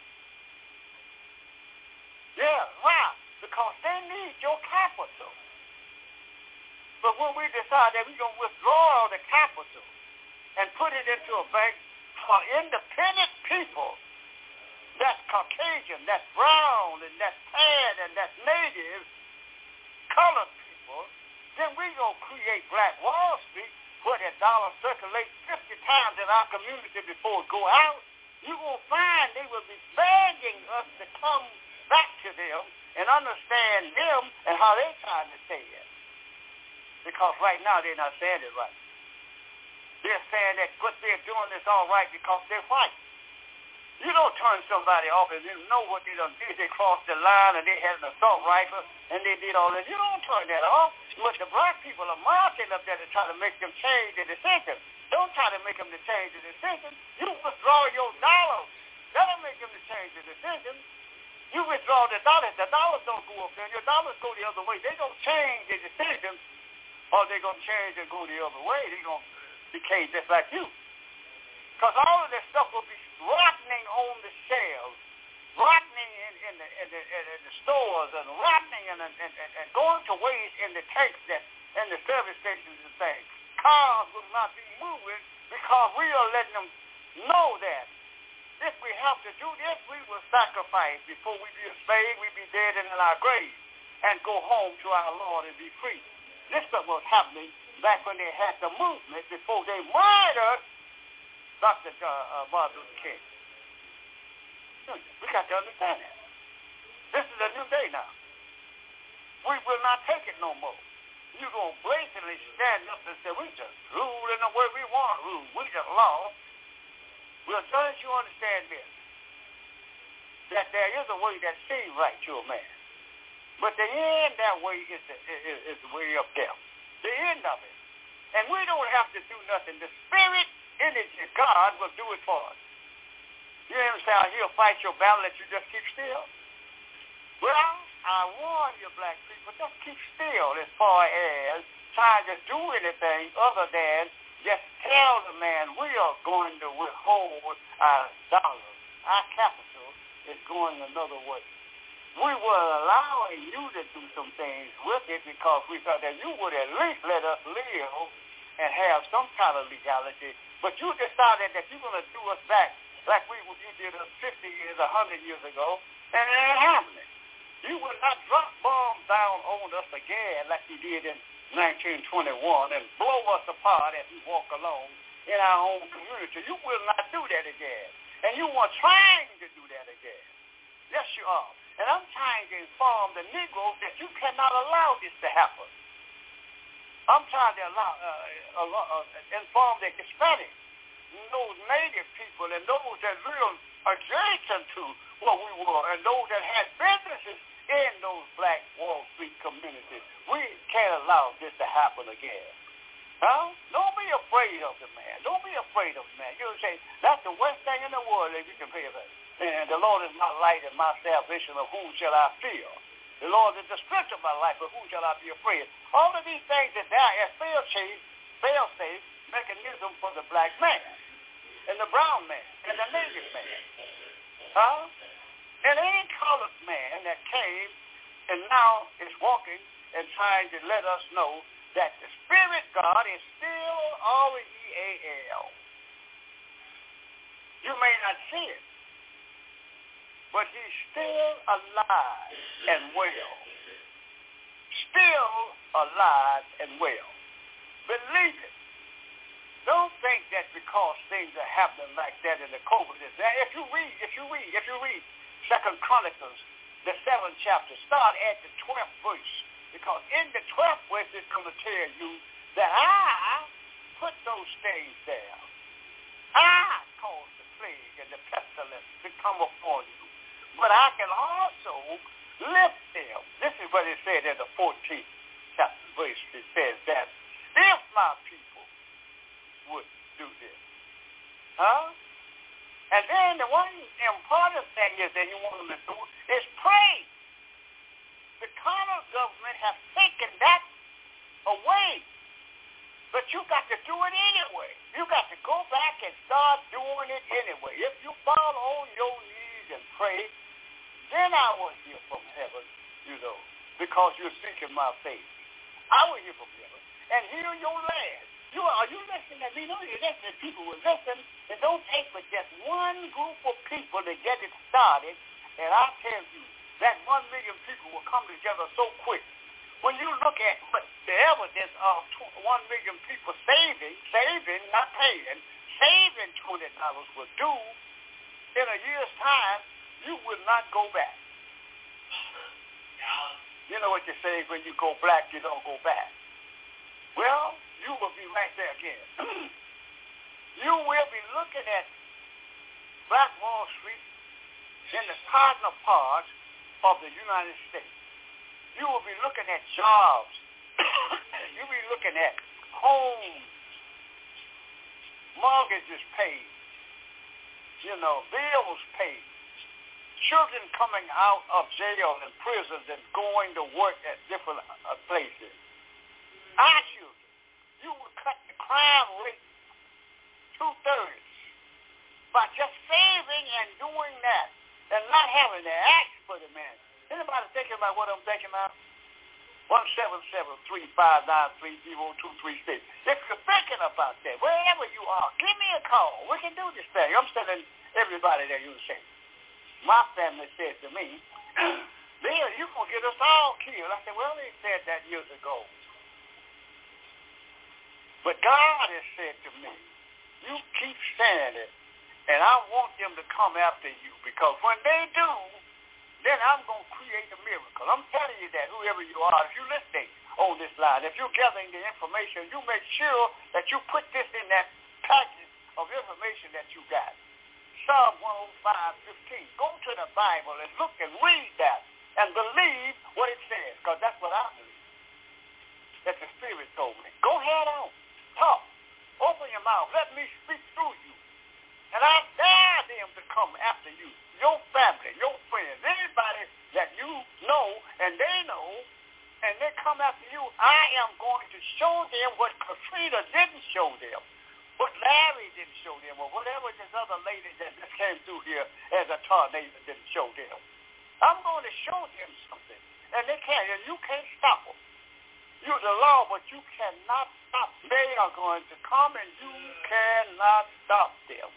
Yeah, why? Because they need your capital. But when we decide that we're going to withdraw the capital and put it into a bank for independent people, that's Caucasian, that's brown, and that's tan, and that's native, colored people, then we're going to create Black Wall Street where that dollar circulates fifty times in our community before it go out. You're going to find they will be begging us to come back to them and understand them and how they're trying to say it. Because right now they're not saying it right. They're saying that what they're doing is all right because they're white. You don't turn somebody off and you know what they done did. They crossed the line and they had an assault rifle and they did all this. You don't turn that off. But the black people are marching up there to try to make them change the decision. Don't try to make them to change the decision. You withdraw your dollars. That'll make them to change the decision. You withdraw the dollars. The dollars don't go up there. Your dollars go the other way. They don't change the decision, or they're going to change and go the other way. They're going to decay just like you. Because all of this stuff will be rotting on the shelves, rotting in, in, the, in, the, in the stores, and rotting and, and, and, and going to waste in the tanks that, and the service stations and things. Cars will not be moving because we are letting them know that if we have to do this, we will sacrifice before we be a slave, we be dead and in our grave, and go home to our Lord and be free. This stuff was happening back when they had the movement before they murdered Doctor Uh, uh, Martin Luther King. We got to understand that. This is a new day now. We will not take it no more. You're going to blatantly stand up and say, we just rule in the way we want to rule. We just law. Well, don't you understand this? That there is a way that seems right to a man. But the end, that way is the, is, is the way up there. The end of it. And we don't have to do nothing. The spirit energy of God will do it for us. You understand? He'll fight your battle that you just keep still. Well, I warn you, black people, just keep still as far as trying to do anything other than just tell the man we are going to withhold our dollars. Our capital is going another way. We were allowing you to do some things with it because we thought that you would at least let us live and have some kind of legality. But you decided that you're going to do us back like we you did us fifty years, one hundred years ago, and it ain't happening. You will not drop bombs down on us again like you did in nineteen twenty-one and blow us apart as we walk along in our own community. You will not do that again. And you are trying to do that again. Yes, you are. And I'm trying to inform the Negroes that you cannot allow this to happen. I'm trying to allow, uh, allow, uh, inform the Hispanics, those native people, and those that live adjacent to what we were, and those that had businesses in those Black Wall Street communities. We can't allow this to happen again. Huh? Don't be afraid of the man. Don't be afraid of the man. You say, that's the worst thing in the world that you can pay about. And the Lord is my light and my salvation, of whom shall I fear? The Lord is the strength of my life, of whom shall I be afraid? All of these things are there as fail-safe, fail-safe mechanism for the black man, and the brown man, and the native man. Huh? And any colored man that came and now is walking and trying to let us know that the Spirit God is still R E A L. You may not see it, but he's still alive and well. Still alive and well. Believe it. Don't think that because things are happening like that in the COVID is that. If you read, if you read, if you read Second Chronicles, the seventh chapter, start at the twelfth verse. Because in the twelfth verse it's going to tell you that I put those things there. I caused the plague and the pestilence to come upon you. But I can also lift them. This is what it said in the fourteenth chapter verse. It says that if my people would do this. Huh? And then the one important thing is that you want them to do is pray. The counter government has taken that away. But you got to do it anyway. You got to go back and start doing it anyway. If you fall on your knees and pray, then I will hear from heaven, you know, because you're seeking my face. I will hear from heaven and heal your land. You are, are you listening to me? No, you're listening. People will listen. It don't take but just one group of people to get it started, and I tell you, that one million people will come together so quick. When you look at what the evidence of one million people saving, saving, not paying, saving twenty dollars will do in a year's time, you will not go back. You know what you say, when you go black, you don't go back. Well, you will be right there again. You will be looking at Black Wall Street in the cardinal parts of the United States. You will be looking at jobs. You'll be looking at homes, mortgages paid, you know, bills paid, children coming out of jail and prisons and going to work at different uh, places. Our children. You will cut the crime rate two-thirds by just saving and doing that and not having to ask for the man. Anybody thinking about what I'm thinking about? one seven seven, three five nine, three zero two three six. If you're thinking about that, wherever you are, give me a call. We can do this thing. I'm telling everybody that you say. My family said to me, Bill, you're going to get us all killed. I said, well, they said that years ago. But God has said to me, you keep standing, and I want them to come after you, because when they do, then I'm going to create a miracle. I'm telling you that, whoever you are, if you're listening on this line, if you're gathering the information, you make sure that you put this in that package of information that you got. Psalm one oh five, fifteen. Go to the Bible and look and read that and believe what it says, because that's what I believe. That the Spirit told me. Go ahead on. Talk. Open your mouth. Let me speak through you. And I dare them to come after you, your family, your friends, anybody that you know and they know, and they come after you. I am going to show them what Katrina didn't show them, what Larry didn't show them, or whatever this other lady that just came through here as a tornado didn't show them. I'm going to show them something, and they can't, and you can't stop them. You're the law, but you cannot stop. They are going to come, and you cannot stop them.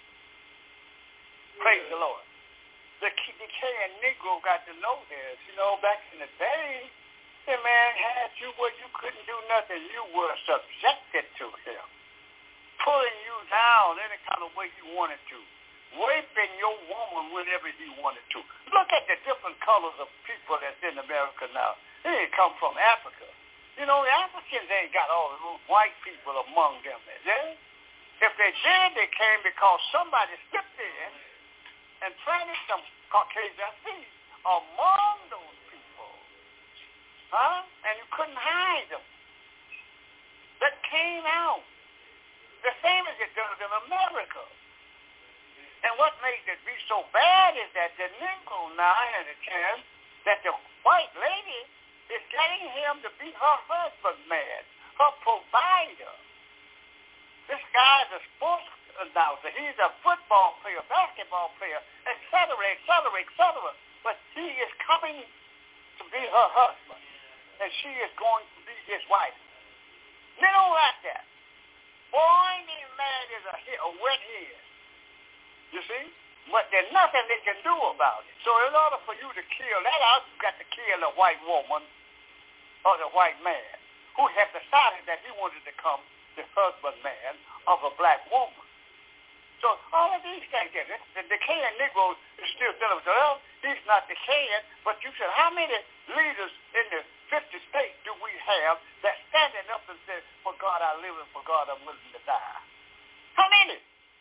Praise the Lord. The decaying Negro got to know this. You know, back in the day, the man had you where you couldn't do nothing. You were subjected to him, pulling you down any kind of way he wanted to, raping your woman whenever he wanted to. Look at the different colors of people that's in America now. They didn't come from Africa. You know, the Africans ain't got all the little white people among them, is there? If they did, they came because somebody stepped in and planted some Caucasian seeds among those people. Huh? And you couldn't hide them. That came out. The same as it does in America. And what made it be so bad is that the Negro now has a chance that the white lady is getting him to be her husband man, her provider. This guy's a sports announcer. He's a football player, basketball player, et cetera, et cetera, et cetera. But he is coming to be her husband, and she is going to be his wife. They don't like that. Boy, any man is a, a wet head. You see? But there's nothing they can do about it. So in order for you to kill that out, you got to kill the white woman or the white man who had decided that he wanted to become the husband man of a black woman. So all of these things, the decaying Negro is still dealing with, well, he's not decaying, but you said, how many leaders in the fifty states do we have that standing up and say, for God I live and for God I'm willing to die? How many?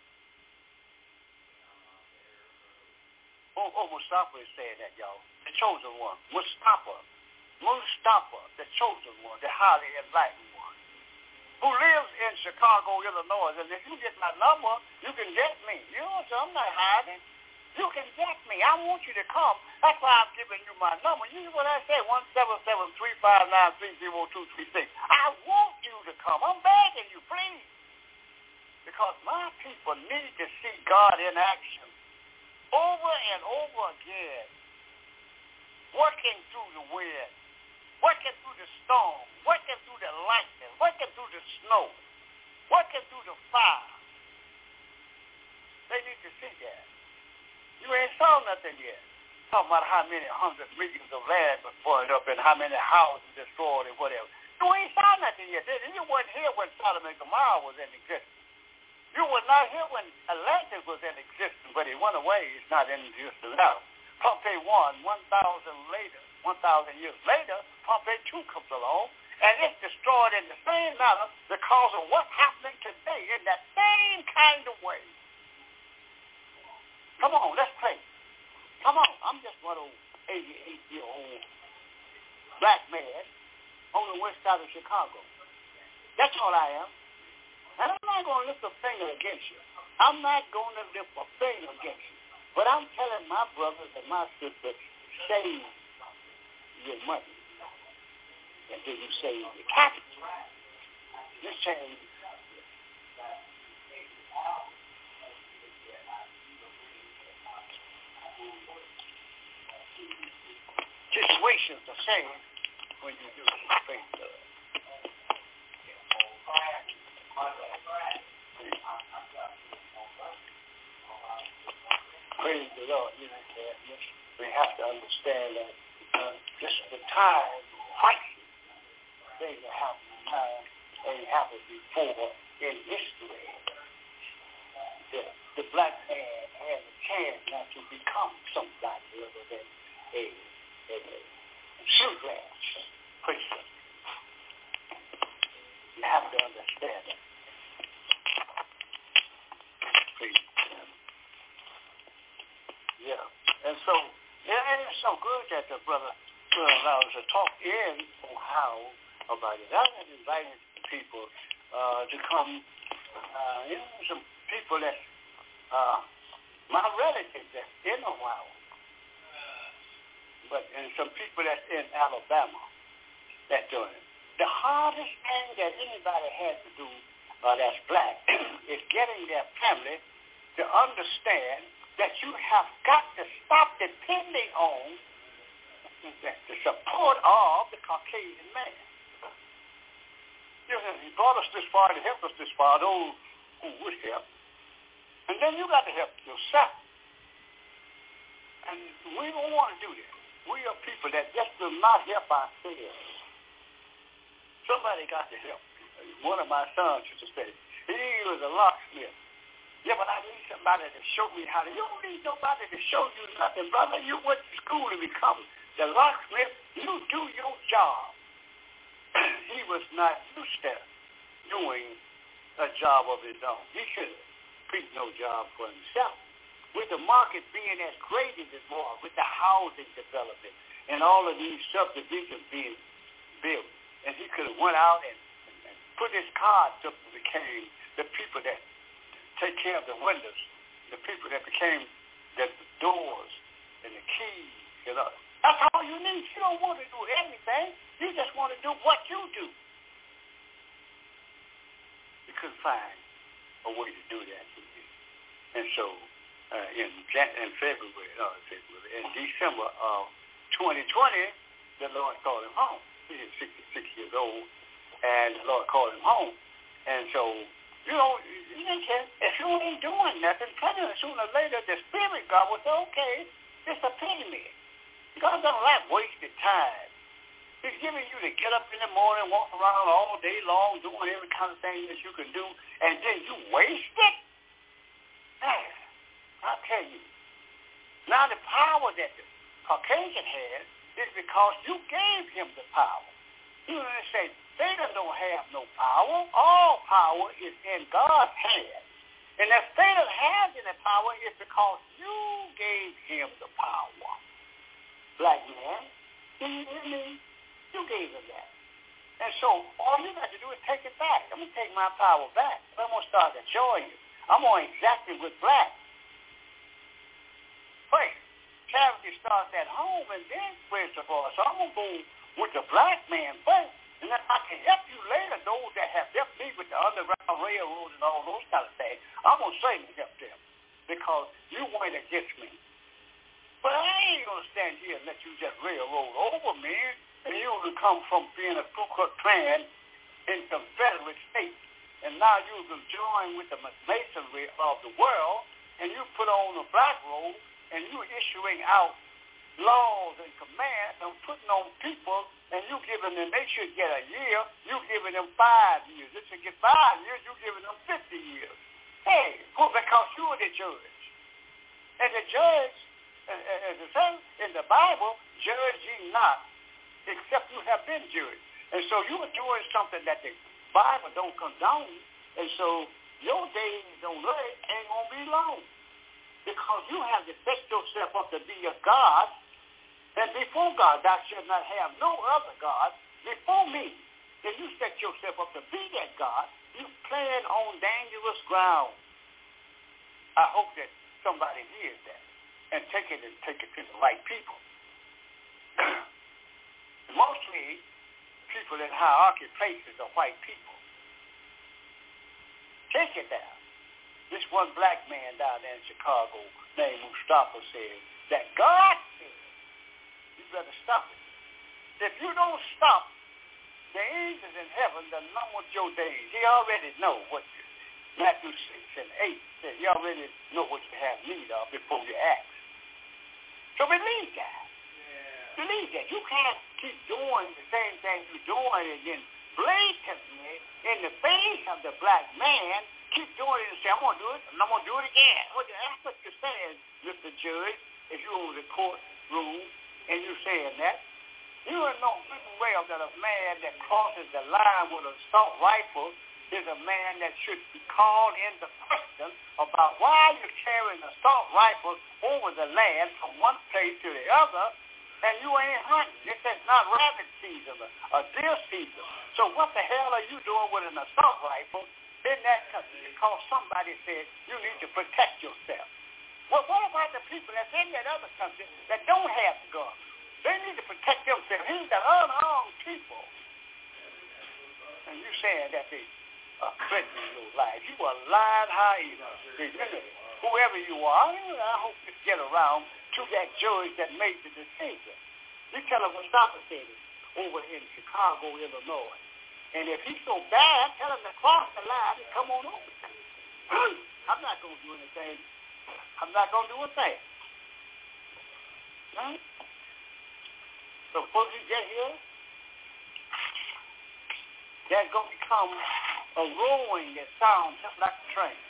Oh, oh, Mustafa is saying that, y'all. The chosen one. Mustafa. Mustafa, the chosen one, the highly enlightened one, who lives in Chicago, Illinois. And if you get my number, you can get me. You know, so I'm not hiding. You can get me. I want you to come. That's why I'm giving you my number. You know what I say, one seven seven, three five nine, three zero two three six. I want you to come. I'm begging you, please. Because my people need to see God in action over and over again, working through the wind, working through the storm, working through the lightning, working through the snow, working through the fire. They need to see that. You ain't saw nothing yet. Talking about how many hundred millions of land was burned up and how many houses destroyed and whatever. You ain't saw nothing yet, did you? You wasn't here when Sodom and Gomorrah was in existence. You were not here when Atlantis was in existence, but it went away. It's not in existence now. Pompeii one, one thousand later, one thousand years later, Pompeii two comes along, and it's destroyed in the same manner because of what's happening today in that same kind of way. Come on, let's pray. Come on, I'm just one old eighty-eight-year-old black man on the west side of Chicago. That's all I am. And I'm not going to lift a finger against you. I'm not going to lift a finger against you. But I'm telling my brothers and my sisters, save your money. And then you save your capital. You save. Situations the same when you do this faith love. Praise the Lord. You know, we have to understand that uh, this is the time, crisis, things are happening now, they happened before in history. The, the black man has a chance not to become somebody other than a, a, a shoe-glass Christian. You have to understand that. Yeah. And so, yeah, and it's so good that the brother will allow us to talk in Ohio about it. I've been inviting people uh, to come, uh, you know, some people that, uh, my relatives that's in Ohio, but and some people that's in Alabama that's doing it. The hardest thing that anybody has to do uh, that's black is getting their family to understand that you have got to stop depending on the support of the Caucasian man. You know, he brought us this far to help us this far, those who would help. And then you got to help yourself. And we don't want to do that. We are people that just will not help ourselves. Somebody got to help. One of my sons used to say, he was a locksmith. Yeah, but I need somebody to show me how to. You don't need nobody to show you nothing, brother. You went to school to become the locksmith. You do your job. He was not used to doing a job of his own. He should have picked no job for himself. With the market being as great as it was, with the housing development and all of these subdivisions being built, and he could have went out and, and put his cards up and became the people that take care of the windows, the people that became the doors and the keys. You know, that's all you need. You don't want to do anything. You just want to do what you do. You couldn't find a way to do that. And so, uh, in in February, uh, February, in December of twenty twenty, the Lord called him home. He was sixty-six years old, and the Lord called him home. And so You know, you didn't care. If you ain't doing nothing, sooner or later, the Spirit God will say, okay, it's a payment. God don't like wasted time. He's giving you to get up in the morning, walk around all day long, doing every kind of thing that you can do, and then you waste it? Man, I'll tell you. Now the power that the Caucasian has is because you gave him the power. You know, they say, Satan don't have no power. All power is in God's hands. And if Satan has any power, it's because you gave him the power. Black man, do you hear me? You gave him that. And so all you got to do is take it back. I'm going to take my power back. I'm going to start enjoying it. I'm going to exact it with black. First, charity starts at home and then spreads abroad. So I'm going to go with the black man first. And if I can help you later, those that have helped me with the Underground Railroad and all those kind of things, I'm going to certainly help them because you went against me. But I ain't going to stand here and let you just railroad over me. And you will come from being a Ku Klux Klan in Confederate states, and now you will join with the masonry of the world, and you put on the black robe, and you issuing out laws and commands and putting on people, and you giving them, they should get a year, you giving them five years. They should get five years, you giving them fifty years. Hey, well, because you are the judge. And the judge, as it says in the Bible, judge ye not, except you have been judged. And so you are doing something that the Bible don't condone, and so your days on earth ain't going to be long. Because you have to set yourself up to be a God, and before God, thou shalt not have no other God before me. If you set yourself up to be that God, you playing on dangerous ground. I hope that somebody hears that and take it and take it to the right people. Mostly, people in hierarchy places are white people. Take it down. This one black man down there in Chicago named Mustafa said that God said, you better stop it. If you don't stop, the angels in heaven that number your days. He already know what you, Matthew six and eight said, he already know what you have need of before you ask. So believe that. Believe that. You can't keep doing the same thing you're doing and then blatantly in the face of the black man keep doing it and say, I'm going to do it and I'm going to do it again. Well, that's what you're saying, Mister Judge, if you're over the courtroom and you're saying that. You don't know pretty well that a man that crosses the line with an assault rifle is a man that should be called into question about why you're carrying an assault rifle over the land from one place to the other, and you ain't hunting. This is not rabbit season or deer season. So what the hell are you doing with an assault rifle in that country? Because somebody said you need to protect yourself. Well, what about the people that's in that other country that don't have guns? They need to protect themselves. These are unarmed people. And you saying that they are threatening your life. You are lying hyena. Whoever you are, I hope you get around to that judge that made the decision. You tell him what Mustafa said over in Chicago, Illinois. And if he's so bad, tell him to cross the line and come on over. I'm not going to do anything. I'm not going to do a thing. Right? So before you get here, there's going to become a roaring that sounds just like a train.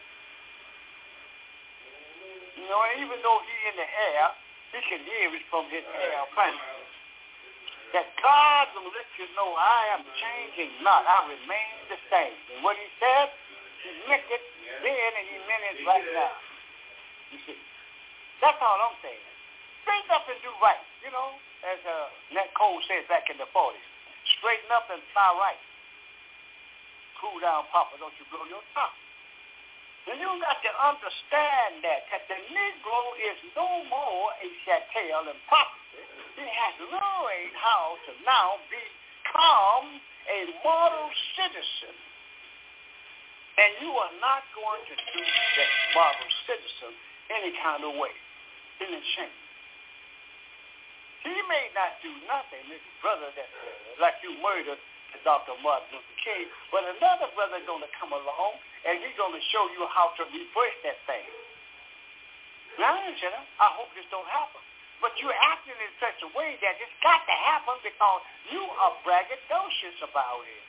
You know, and even though he's in the air, he can hear it from his airplane. That God will let you know I am changing not. I remain the same. And what he said, he meant it then and he meant it right now. You see. That's all I'm saying. Straighten up and do right, you know, as uh, Nat Cole said back in the forties. Straighten up and fly right. Cool down, Papa, don't you blow your top. And you got to understand that, that the Negro is no more a chattel and property. He has learned how to now become a model citizen. And you are not going to do that model citizen any kind of way. In a shame. He may not do nothing, this brother that, uh, like you murdered Doctor Martin Luther King, but another brother is going to come along and he's going to show you how to reverse that thing. Now, I hope this don't happen. But you're acting in such a way that it's got to happen because you are braggadocious about it.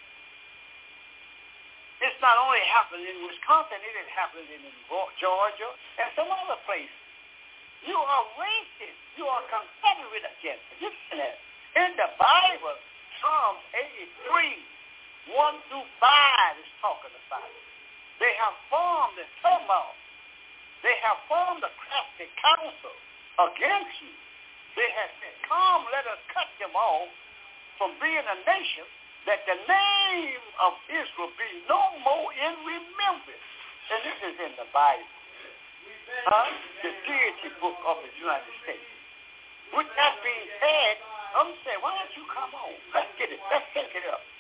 It's not only happening in Wisconsin, it is happening in Georgia and some other places. You are racist. You are confederate against it. Listen to that. In the Bible, Psalms eighty-three, one through five is talking about it. They have formed a turmoil. They have formed a crafty council against you. They have said, come, let us cut them off from being a nation, that the name of Israel be no more in remembrance. And this is in the Bible. Huh? The deity book of the United States. With that being said, I'm saying, why don't you come on? Let's get it. Let's take it up.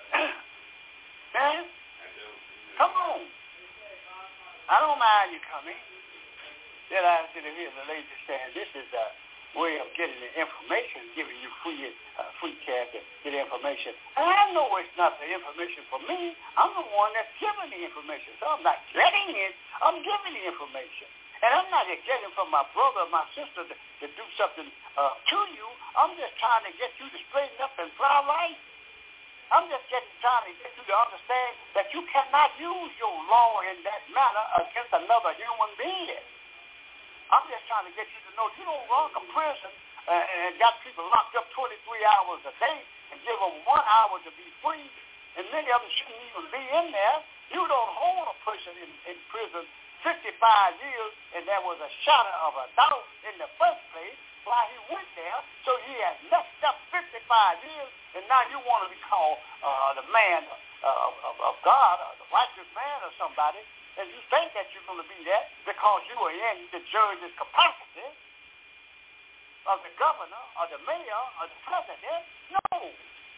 Man, come on. I don't mind you coming. Then I said, here's the lady saying, this is a way of getting the information, giving you free uh, free cash to get information. And I know it's not the information for me. I'm the one that's giving the information. So I'm not getting it. I'm giving the information. And I'm not getting from my brother or my sister to, to do something uh, to you. I'm just trying to get you to straighten up and fly right. I'm just getting trying to get you to understand that you cannot use your law in that manner against another human being. I'm just trying to get you to know you don't run a prison uh, and got people locked up twenty-three hours a day and give them one hour to be free, and many of them shouldn't even be in there. You don't hold a person in, in prison fifty-five years, and there was a shadow of a doubt in the first place while he went there, so he has messed up fifty-five years, and now you want to be called uh, the man uh, of, of God, or the righteous man or somebody, and you think that you're going to be that because you are in the judge's capacity of the governor or the mayor or the president. No.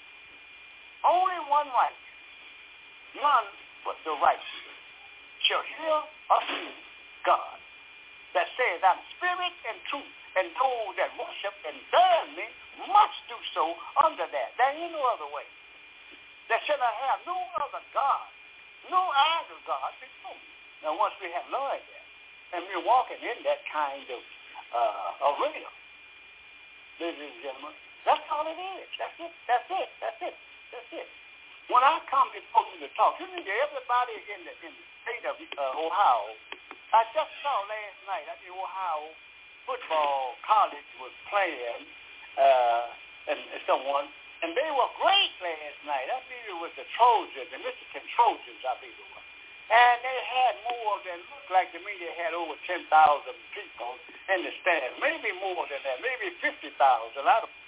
Only one right. None but the righteous shall hear of me, God, that says, I'm spirit and truth, and those that worship and serve me must do so under that. There ain't no other way. That shall I have no other God, no other God before me. Now, once we have learned that, and we're walking in that kind of uh, arena, ladies and gentlemen, that's all it is. That's it. That's it. That's it. That's it. When I come before you to talk, you need everybody in the, in the state of uh, Ohio. I just saw last night, I think Ohio football college was playing uh, and, and someone, and they were great last night. I believe it was the Trojans, the Michigan Trojans, I believe it was. And they had more than, looked like to me, they had over ten thousand people in the stands. Maybe more than that, maybe fifty thousand. I don't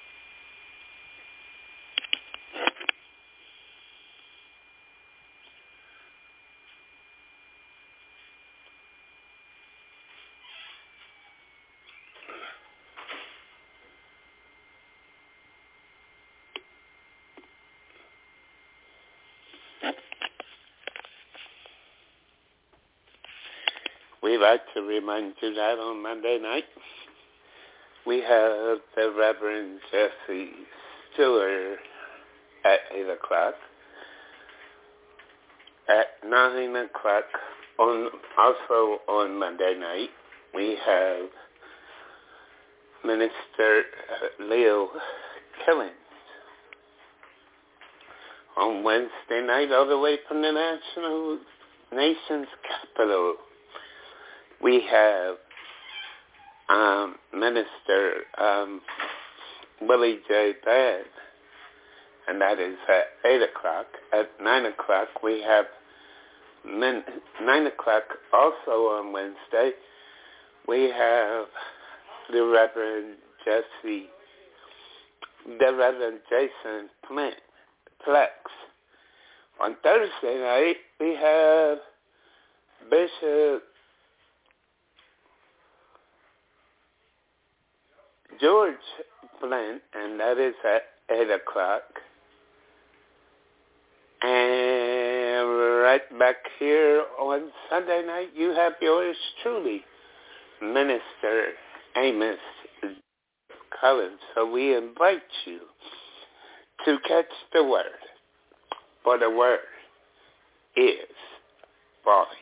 We'd like to remind you that on Monday night, we have the Reverend Jesse Stewart at eight o'clock. At nine o'clock, on, also on Monday night, we have Minister Leo Killings. On Wednesday night, all the way from the national nation's capital, we have um, Minister um, Willie J. Badd, and that is at eight o'clock. At nine o'clock, we have min- nine o'clock also on Wednesday. We have the Reverend Jesse, the Reverend Jason Flint, Plex. On Thursday night, we have Bishop George Flint, and that is at eight o'clock. And right back here on Sunday night, you have yours truly, Minister Amos Collins. So we invite you to catch the word, for the word is Bye.